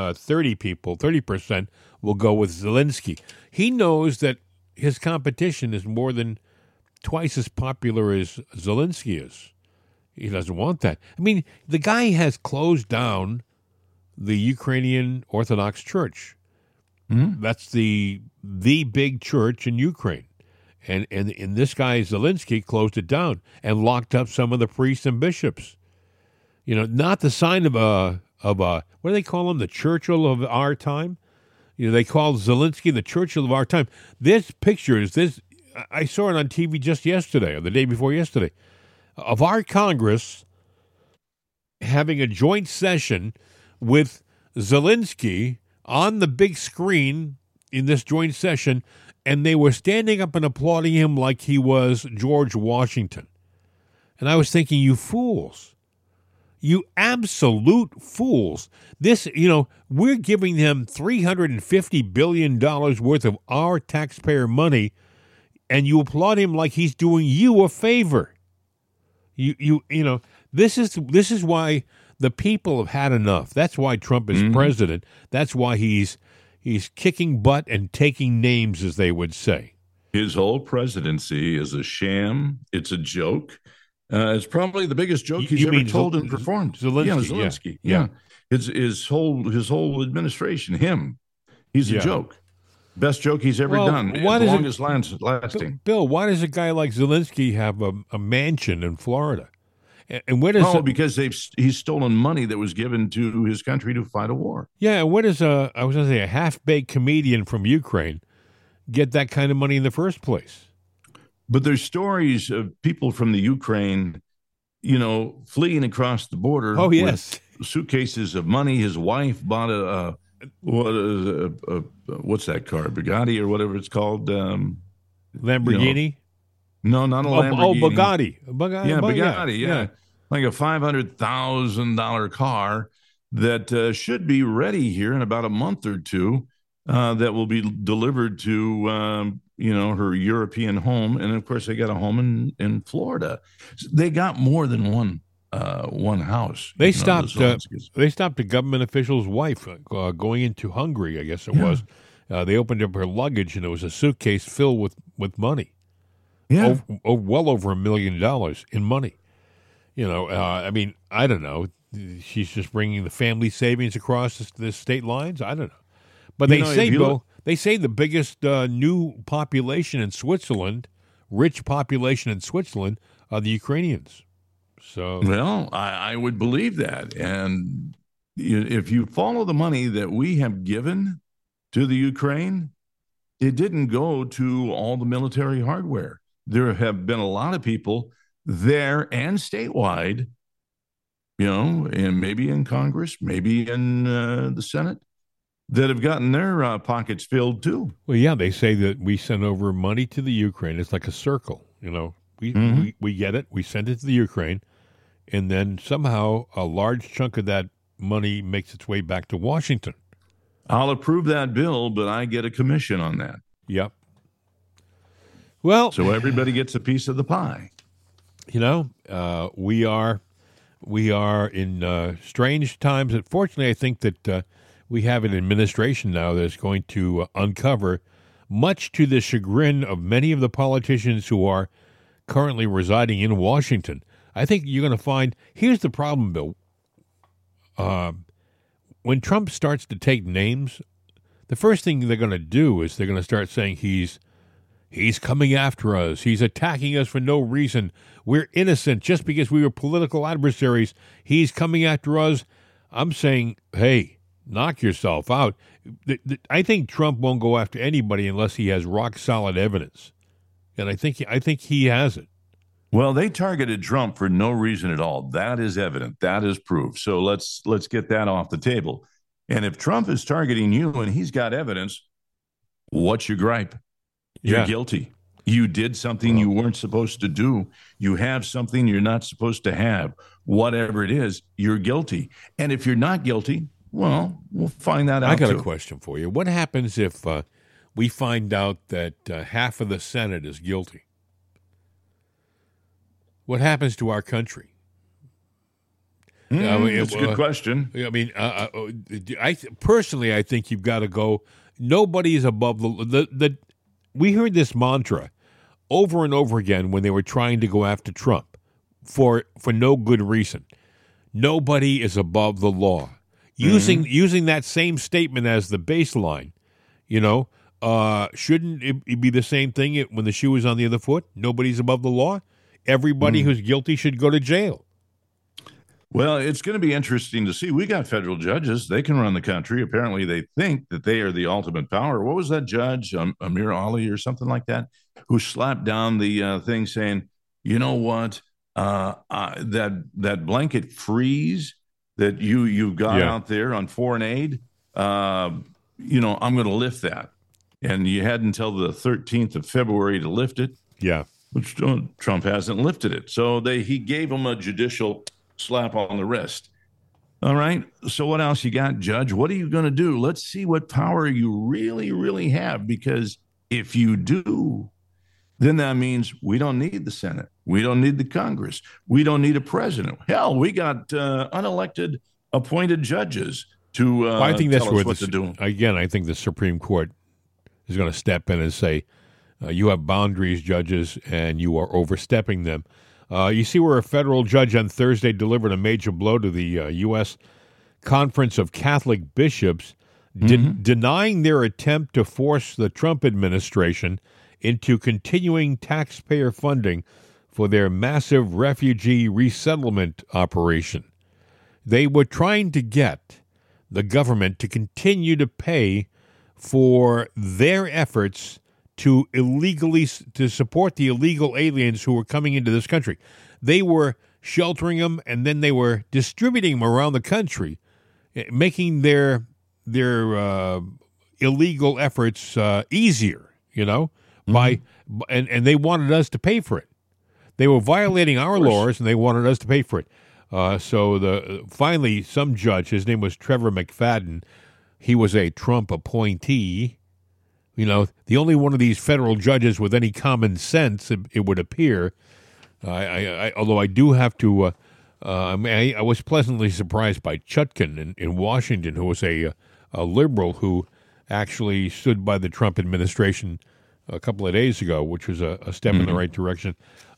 S1: 30% will go with Zelensky. He knows that his competition is more than twice as popular as Zelensky is. He doesn't want that. I mean, the guy has closed down the Ukrainian Orthodox Church. That's the big church in Ukraine. And this guy, Zelensky, closed it down and locked up some of the priests and bishops. Not the sign of a what do they call him? The Churchill of our time? They call Zelensky the Churchill of our time. This picture is this. I saw it on TV just yesterday, or the day before yesterday, of our Congress having a joint session with Zelensky on the big screen in this joint session, and they were standing up and applauding him like he was George Washington. And I was thinking, you fools. You absolute fools. This, we're giving them $350 billion worth of our taxpayer money, and you applaud him like he's doing you a favor. This is why the people have had enough. That's why Trump is president. That's why he's kicking butt and taking names, as they would say.
S3: His whole presidency is a sham. It's a joke. It's probably the biggest joke he's ever told and performed.
S1: Zelensky.
S3: Yeah. His whole administration, he's a joke. Best joke he's ever done. The longest lasting.
S1: Bill, why does a guy like Zelensky have a mansion in Florida? And where does
S3: because he's stolen money that was given to his country to fight a war.
S1: Yeah, and where does a half-baked comedian from Ukraine get that kind of money in the first place?
S3: But there's stories of people from the Ukraine, fleeing across the border.
S1: Oh, yes.
S3: With suitcases of money. His wife bought what's that car? Bugatti or whatever it's called.
S1: Lamborghini?
S3: No, not a Lamborghini.
S1: Oh, Bugatti.
S3: Bugatti. Yeah. Like a $500,000 car that should be ready here in about a month or two. That will be delivered to her European home, and of course they got a home in Florida. They got more than one house.
S1: They stopped a government official's wife going into Hungary, I guess it was. They opened up her luggage, and it was a suitcase filled with money.
S3: Yeah,
S1: well over $1 million in money. I don't know. She's just bringing the family savings across the state lines. I don't know. But they say, Bill, the biggest new population in Switzerland, rich population in Switzerland, are the Ukrainians. So,
S3: well, I would believe that. And if you follow the money that we have given to the Ukraine, it didn't go to all the military hardware. There have been a lot of people there and statewide, and maybe in Congress, maybe in the Senate, that have gotten their pockets filled too.
S1: Well, yeah, they say that we send over money to the Ukraine. It's like a circle, We get it, we send it to the Ukraine, and then somehow a large chunk of that money makes its way back to Washington.
S3: I'll approve that bill, but I get a commission on that.
S1: Yep. Well,
S3: so everybody gets a piece of the pie.
S1: We are in strange times. Unfortunately, I think that we have an administration now that's going to uncover, much to the chagrin of many of the politicians who are currently residing in Washington. I think you're going to find, here's the problem, Bill. When Trump starts to take names, the first thing they're going to do is they're going to start saying he's coming after us. He's attacking us for no reason. We're innocent just because we were political adversaries. He's coming after us. I'm saying, hey, knock yourself out. I think Trump won't go after anybody unless he has rock solid evidence, and I think he has it.
S3: Well, they targeted Trump for no reason at all. That is evident. That is proof. So let's get that off the table. And if Trump is targeting you and he's got evidence, what's your gripe? You're guilty. You did something you weren't supposed to do. You have something you're not supposed to have. Whatever it is, you're guilty. And if you're not guilty, well, we'll find that out.
S1: I got a question for you. What happens if we find out that half of the Senate is guilty? What happens to our country?
S3: That's a good question.
S1: I personally, I think you've got to go. Nobody is above the. We heard this mantra over and over again when they were trying to go after Trump for no good reason. Nobody is above the law. Using that same statement as the baseline, shouldn't it be the same thing when the shoe is on the other foot? Nobody's above the law. Everybody who's guilty should go to jail.
S3: Well, it's going to be interesting to see. We got federal judges. They can run the country. Apparently, they think that they are the ultimate power. What was that judge, Amir Ali or something like that, who slapped down the thing saying, you know what, that blanket freeze that you got out there on foreign aid, I'm going to lift that. And you had until the 13th of February to lift it.
S1: Yeah.
S3: Which Trump hasn't lifted it. So he gave him a judicial slap on the wrist. All right. So what else you got, Judge? What are you going to do? Let's see what power you really, really have. Because if you do, then that means we don't need the Senate. We don't need the Congress. We don't need a president. Hell, we got unelected appointed judges to
S1: I think that's
S3: tell us what to do.
S1: Again, I think the Supreme Court is going to step in and say, you have boundaries, judges, and you are overstepping them. You see where a federal judge on Thursday delivered a major blow to the U.S. Conference of Catholic Bishops denying their attempt to force the Trump administration into continuing taxpayer funding for their massive refugee resettlement operation. They were trying to get the government to continue to pay for their efforts to support the illegal aliens who were coming into this country. They were sheltering them, and then they were distributing them around the country, making their illegal efforts easier, and they wanted us to pay for it. They were violating our laws, and they wanted us to pay for it. So finally, some judge, his name was Trevor McFadden, he was a Trump appointee. The only one of these federal judges with any common sense, it would appear. Although I do have to, I was pleasantly surprised by Chutkan in Washington, who was a liberal who actually stood by the Trump administration a couple of days ago, which was a step in the right direction.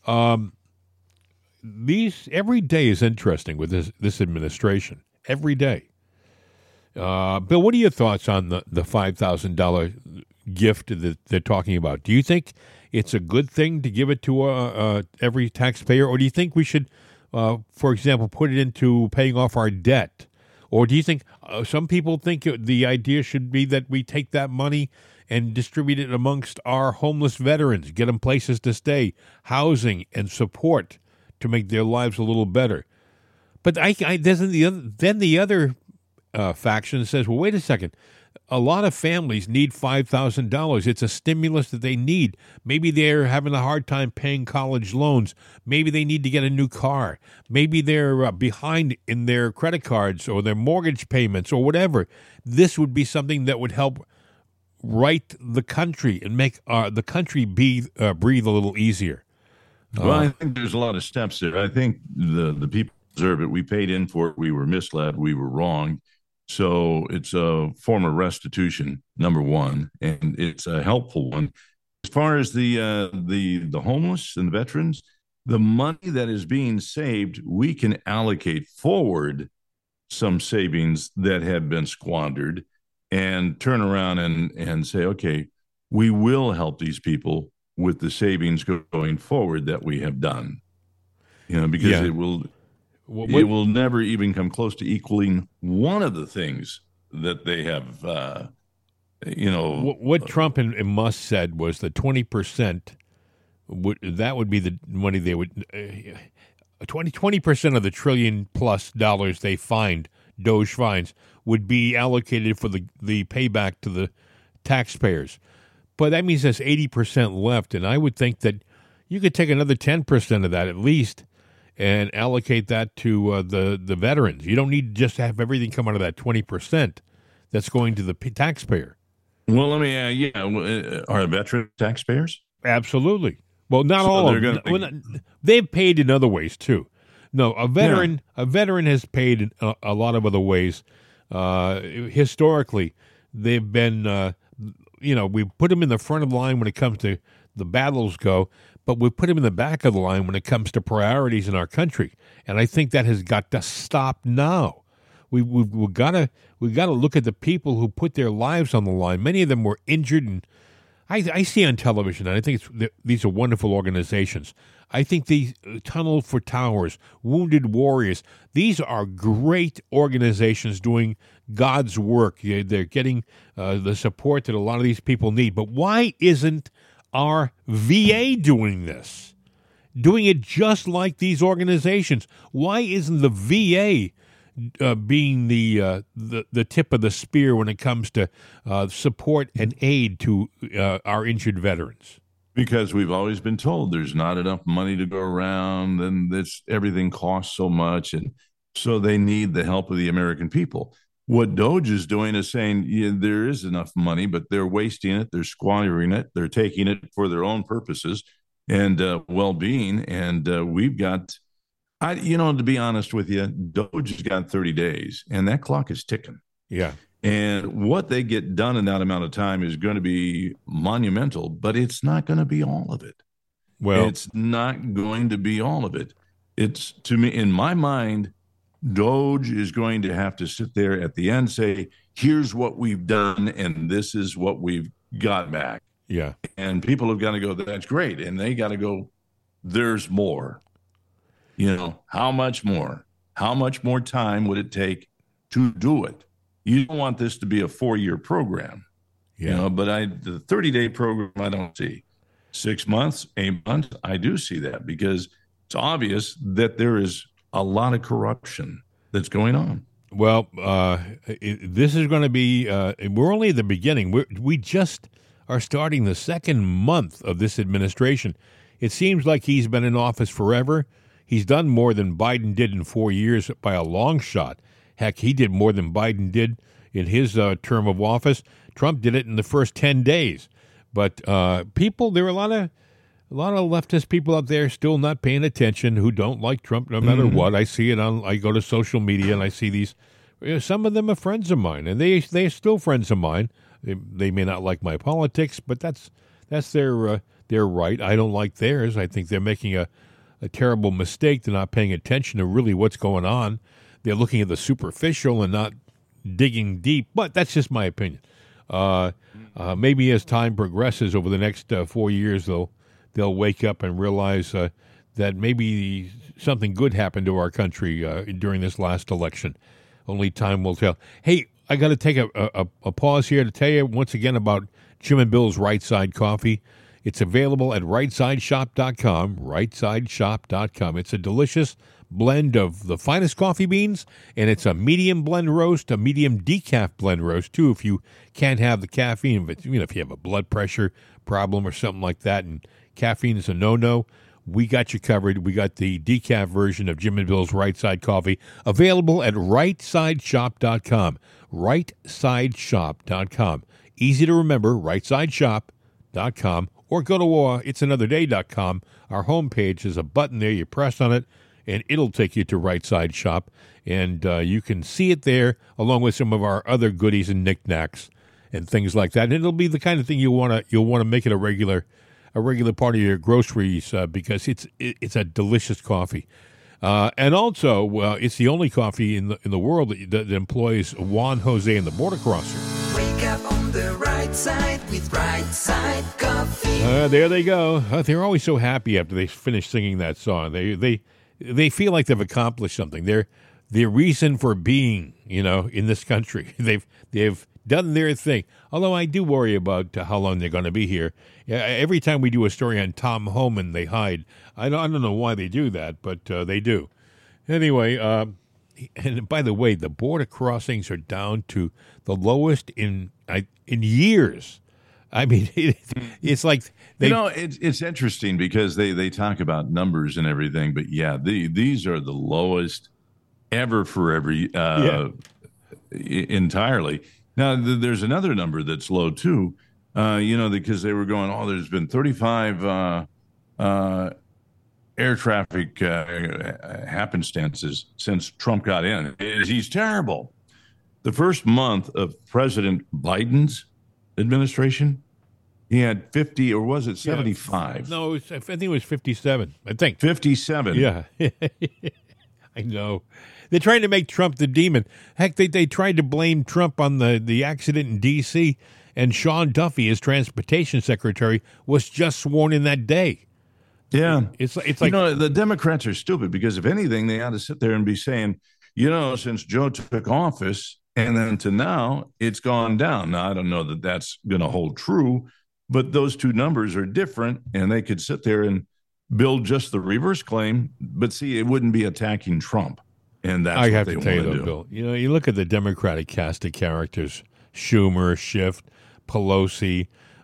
S1: Every day is interesting with this administration. Every day. Bill, what are your thoughts on the $5,000 gift that they're talking about? Do you think it's a good thing to give it to every taxpayer, or do you think we should, for example, put it into paying off our debt? Or do you think some people think the idea should be that we take that money and distribute it amongst our homeless veterans, get them places to stay, housing, and support to make their lives a little better? But then the other faction says, well, wait a second. A lot of families need $5,000. It's a stimulus that they need. Maybe they're having a hard time paying college loans. Maybe they need to get a new car. Maybe they're behind in their credit cards or their mortgage payments or whatever. This would be something that would help right the country and make the country breathe a little easier.
S3: Well, I think there's a lot of steps there. I think the people deserve it. We paid in for it. We were misled. We were wrong. So it's a form of restitution, number one, and it's a helpful one. As far as the homeless and the veterans, the money that is being saved, we can allocate forward some savings that have been squandered and turn around and say, okay, we will help these people with the savings going forward that we have done. Because it will... It will never even come close to equaling one of the things that they have,
S1: What Trump and Musk said was that 20% that would be the money they would, 20% of the $1 trillion+ they find, Doge fines, would be allocated for the payback to the taxpayers. But that means there's 80% left, and I would think that you could take another 10% of that at least and allocate that to the veterans. You don't need to just have everything come out of that 20% that's going to the taxpayer.
S3: Well, let me, are veteran taxpayers?
S1: Absolutely. Well, not all of them. They've paid in other ways, too. No, a veteran has paid in a lot of other ways. Historically, they've been, we put them in the front of the line when it comes to the battles go, but we put them in the back of the line when it comes to priorities in our country. And I think that has got to stop now. We've got to look at the people who put their lives on the line. Many of them were injured, and I see on television, and I think these are wonderful organizations. I think these Tunnel for Towers, Wounded Warriors, these are great organizations doing God's work. They're getting the support that a lot of these people need. But why isn't our VA doing this? Doing it just like these organizations? Why isn't the VA being the tip of the spear when it comes to support and aid to our injured veterans?
S3: Because we've always been told there's not enough money to go around, and everything costs so much, and so they need the help of the American people. What Doge is doing is saying there is enough money, but they're wasting it, they're squandering it, they're taking it for their own purposes and well-being. And we've got, to be honest with you, Doge has got 30 days, and that clock is ticking.
S1: Yeah.
S3: And what they get done in that amount of time is going to be monumental, but it's not going to be all of it.
S1: Well,
S3: it's not going to be all of it. It's, to me, in my mind, Doge is going to have to sit there at the end and say, here's what we've done, and this is what we've got back.
S1: Yeah.
S3: And people have got to go, that's great. And they got to go, there's more. How much more? How much more time would it take to do it? You don't want this to be a 4-year program. But the 30-day program, I don't see. 6 months, 8 months, I do see that, because it's obvious that there is a lot of corruption that's going on.
S1: Well, this is going to be, we're only at the beginning. We just are starting the second month of this administration. It seems like he's been in office forever. He's done more than Biden did in 4 years by a long shot. Heck, he did more than Biden did in his term of office. Trump did it in the first 10 days. But there are a lot of leftist people out there still not paying attention who don't like Trump no matter what. I see it I go to social media and I see these. Some of them are friends of mine, and they're still friends of mine. They may not like my politics, but that's their right. I don't like theirs. I think they're making a terrible mistake. They're not paying attention to really what's going on. They're looking at the superficial and not digging deep. But that's just my opinion. Maybe as time progresses over the next 4 years, they'll wake up and realize that maybe something good happened to our country during this last election. Only time will tell. Hey, I got to take a pause here to tell you once again about Jim and Bill's Right Side Coffee. It's available at rightsideshop.com, rightsideshop.com. It's a delicious blend of the finest coffee beans, and it's a medium blend roast, a medium decaf blend roast, too, if you can't have the caffeine. But, if you have a blood pressure problem or something like that, and caffeine is a no-no, we got you covered. We got the decaf version of Jim and Bill's Right Side Coffee available at rightsideshop.com, rightsideshop.com. Easy to remember, rightsideshop.com, or go to it'sanotherday.com. Our homepage is a button there. You press on it, and it'll take you to Right Side Shop, and you can see it there along with some of our other goodies and knickknacks and things like that. And it'll be the kind of thing you'll want to make it a regular part of your groceries because it's a delicious coffee. And also, it's the only coffee in the world that employs Juan Jose and the Border Crosser.
S7: Wake up on the right side with Right Side Coffee.
S1: There they go. They're always so happy after they finish singing that song. They feel like they've accomplished something. They're the reason for being, in this country. They've done their thing. Although I do worry about how long they're going to be here. Every time we do a story on Tom Homan, they hide. I don't know why they do that, but they do. Anyway, and by the way, the border crossings are down to the lowest in years. I mean, it's like
S3: it's interesting because they talk about numbers and everything, but these are the lowest ever for every entirely. Now, there's another number that's low too, because they were going, there's been 35 air traffic happenstances since Trump got in. He's terrible. The first month of President Biden's administration, he had 50, or was it 75?
S1: No, I think it was 57. I think
S3: 57.
S1: Yeah, I know. They're trying to make Trump the demon. Heck, they tried to blame Trump on the accident in D.C., and Sean Duffy, his transportation secretary, was just sworn in that day.
S3: Yeah.
S1: It's like
S3: the Democrats are stupid because if anything, they ought to sit there and be saying, since Joe took office and then to now, it's gone down. Now, I don't know that that's going to hold true, but those two numbers are different, and they could sit there and build just the reverse claim, but see, it wouldn't be attacking Trump. And that's
S1: I
S3: what
S1: have
S3: they
S1: to tell you,
S3: want to
S1: though,
S3: do.
S1: Bill, you look at the Democratic cast of characters, Schumer, Schiff, Pelosi,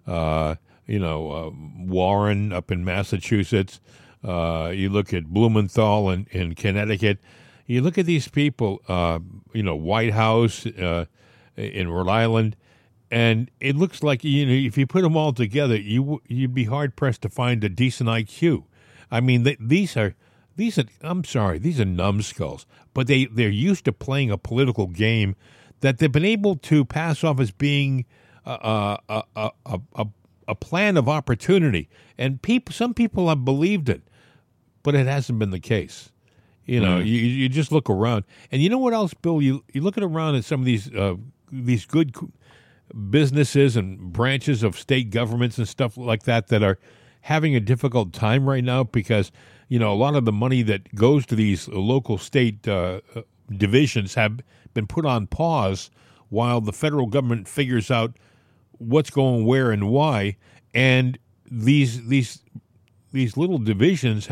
S1: Warren up in Massachusetts. You look at Blumenthal in Connecticut. You look at these people, White House in Rhode Island, and it looks like, if you put them all together, you'd be hard-pressed to find a decent IQ. I mean, these are numbskulls, but they're used to playing a political game that they've been able to pass off as being a plan of opportunity, and some people have believed it, but it hasn't been the case. You just look around, and you know what else, Bill? You look around at some of these good businesses and branches of state governments and stuff like that are having a difficult time right now because, a lot of the money that goes to these local state divisions have been put on pause while the federal government figures out what's going where and why. And these little divisions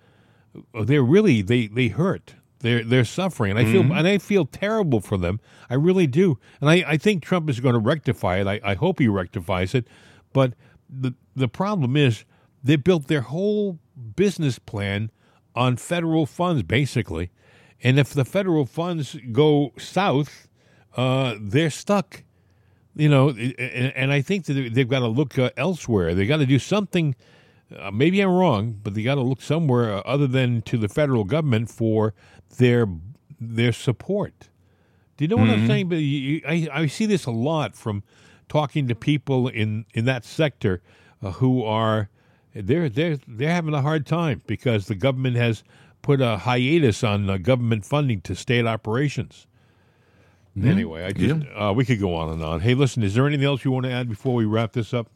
S1: they hurt. They're suffering, and I feel terrible for them. I really do, and I think Trump is going to rectify it. I hope he rectifies it, but the problem is they built their whole business plan on federal funds, basically, and if the federal funds go south, they're stuck. And I think that they've got to look elsewhere. They got to do something. Maybe I'm wrong, but they got to look somewhere other than to the federal government for their support. Do you know what I'm saying? But I see this a lot from talking to people in that sector who are they're having a hard time because the government has put a hiatus on government funding to state operations. Anyway, we could go on and on. Hey, listen, is there anything else you want to add before we wrap this up?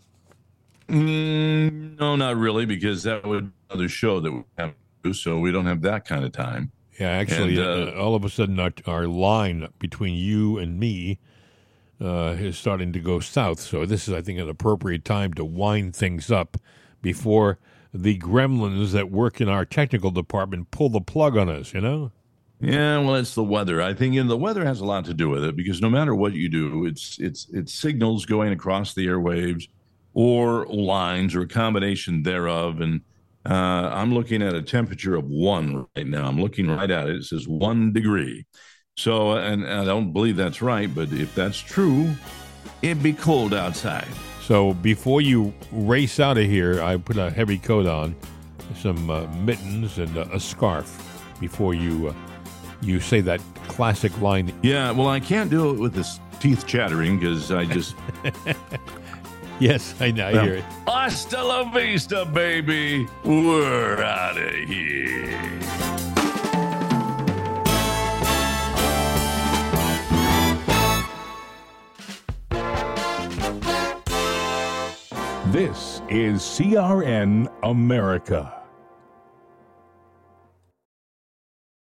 S3: No, not really, because that would be another show that we have to do, so we don't have that kind of time.
S1: Yeah, actually, all of a sudden our line between you and me is starting to go south. So this is, I think, an appropriate time to wind things up before the gremlins that work in our technical department pull the plug on us,
S3: Yeah, well, it's the weather. I think the weather has a lot to do with it because no matter what you do, it's signals going across the airwaves or lines or a combination thereof. And I'm looking at a temperature of 1 right now. I'm looking right at it. It says 1 degree. So, and I don't believe that's right, but if that's true, it'd be cold outside.
S1: So before you race out of here, I put a heavy coat on, some mittens and a scarf before you say that classic line.
S3: Yeah, well, I can't do it with this teeth chattering because I just...
S1: Yes, I hear it.
S3: Hasta la vista, baby. We're out of here.
S8: This is CRN America.